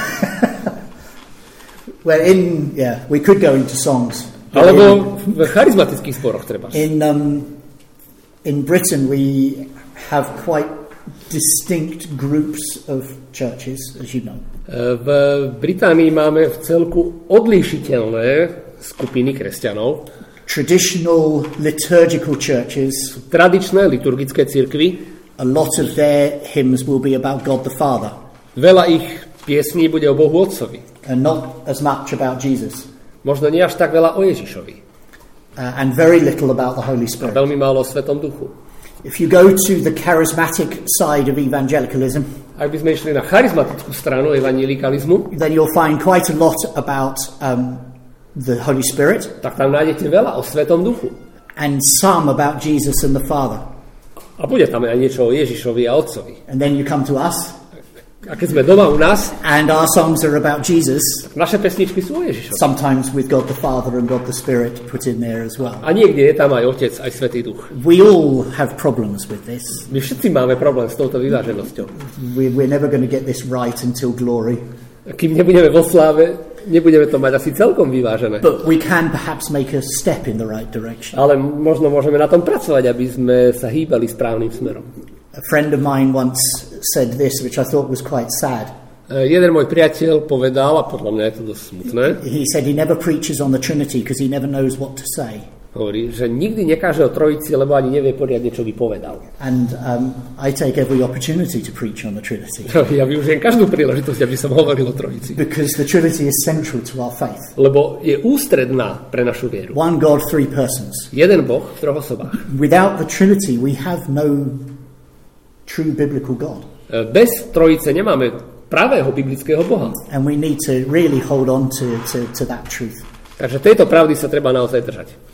Well, in yeah, we could go into songs. Alebo v charizmatických zboroch treba. In um, in Britain we have quite distinct groups of churches, as you know. V Británii máme v celku odlíšiteľné skupiny kresťanov. Traditional liturgical churches. Tradičné liturgické cirkvi. A lot of their hymns will be about God the Father. Veľa ich piesní bude o Bohu Otcovi. And not as much about Jesus. Možno nie až tak veľa o Ježišovi. Uh, and very little about the Holy Spirit. A veľmi málo o Svetom Duchu. If you go to the charismatic side of evangelicalism, ak by sme išli na charizmatickú stranu evangelikalizmu, then you'll find quite a lot about um, the Holy Spirit. Tak tam nájdete veľa o Svetom Duchu. And some about Jesus and the Father. A bude tam aj niečo o Ježišovi a Otcovi. And then you come to us. A keď sme doma u nás, and our songs are about Jesus. Naše pesničky sú o Ježišovi. Sometimes with God the Father and God the Spirit put in there as well. A niekde je tam aj Otec, aj Svätý Duch. We all have problems with this. My všetci máme problém s touto vyváženosťou. We, we're never going to get this right until glory. Kým nebudeme vo sláve, nebudeme to mať asi celkom vyvážené. But we can perhaps make a step in the right direction. Ale možno môžeme na tom pracovať, aby sme sa hýbali správnym smerom. A friend of mine once said this, which I thought was quite sad. Jeden môj priateľ povedal, a podľa mňa je to dosť smutné. He said he never preaches on the Trinity because he never knows what to say. Hovorí, že nikdy nekáže o Trojici, lebo ani nevie poriadne, čo by povedal. And um, I take every opportunity to preach on the Trinity. Ja využijem každú príležitosť, aby som hovoril o Trojici. Because the Trinity is central to our faith. Lebo je ústredná pre našu vieru. One God, three persons. Jeden Boh v troch osobách. Without the Trinity, we have no true biblical God. Bez Trojice nemáme pravého biblického Boha. And we need to really hold on to, to, to that truth. Takže tejto pravdy sa treba naozaj držať.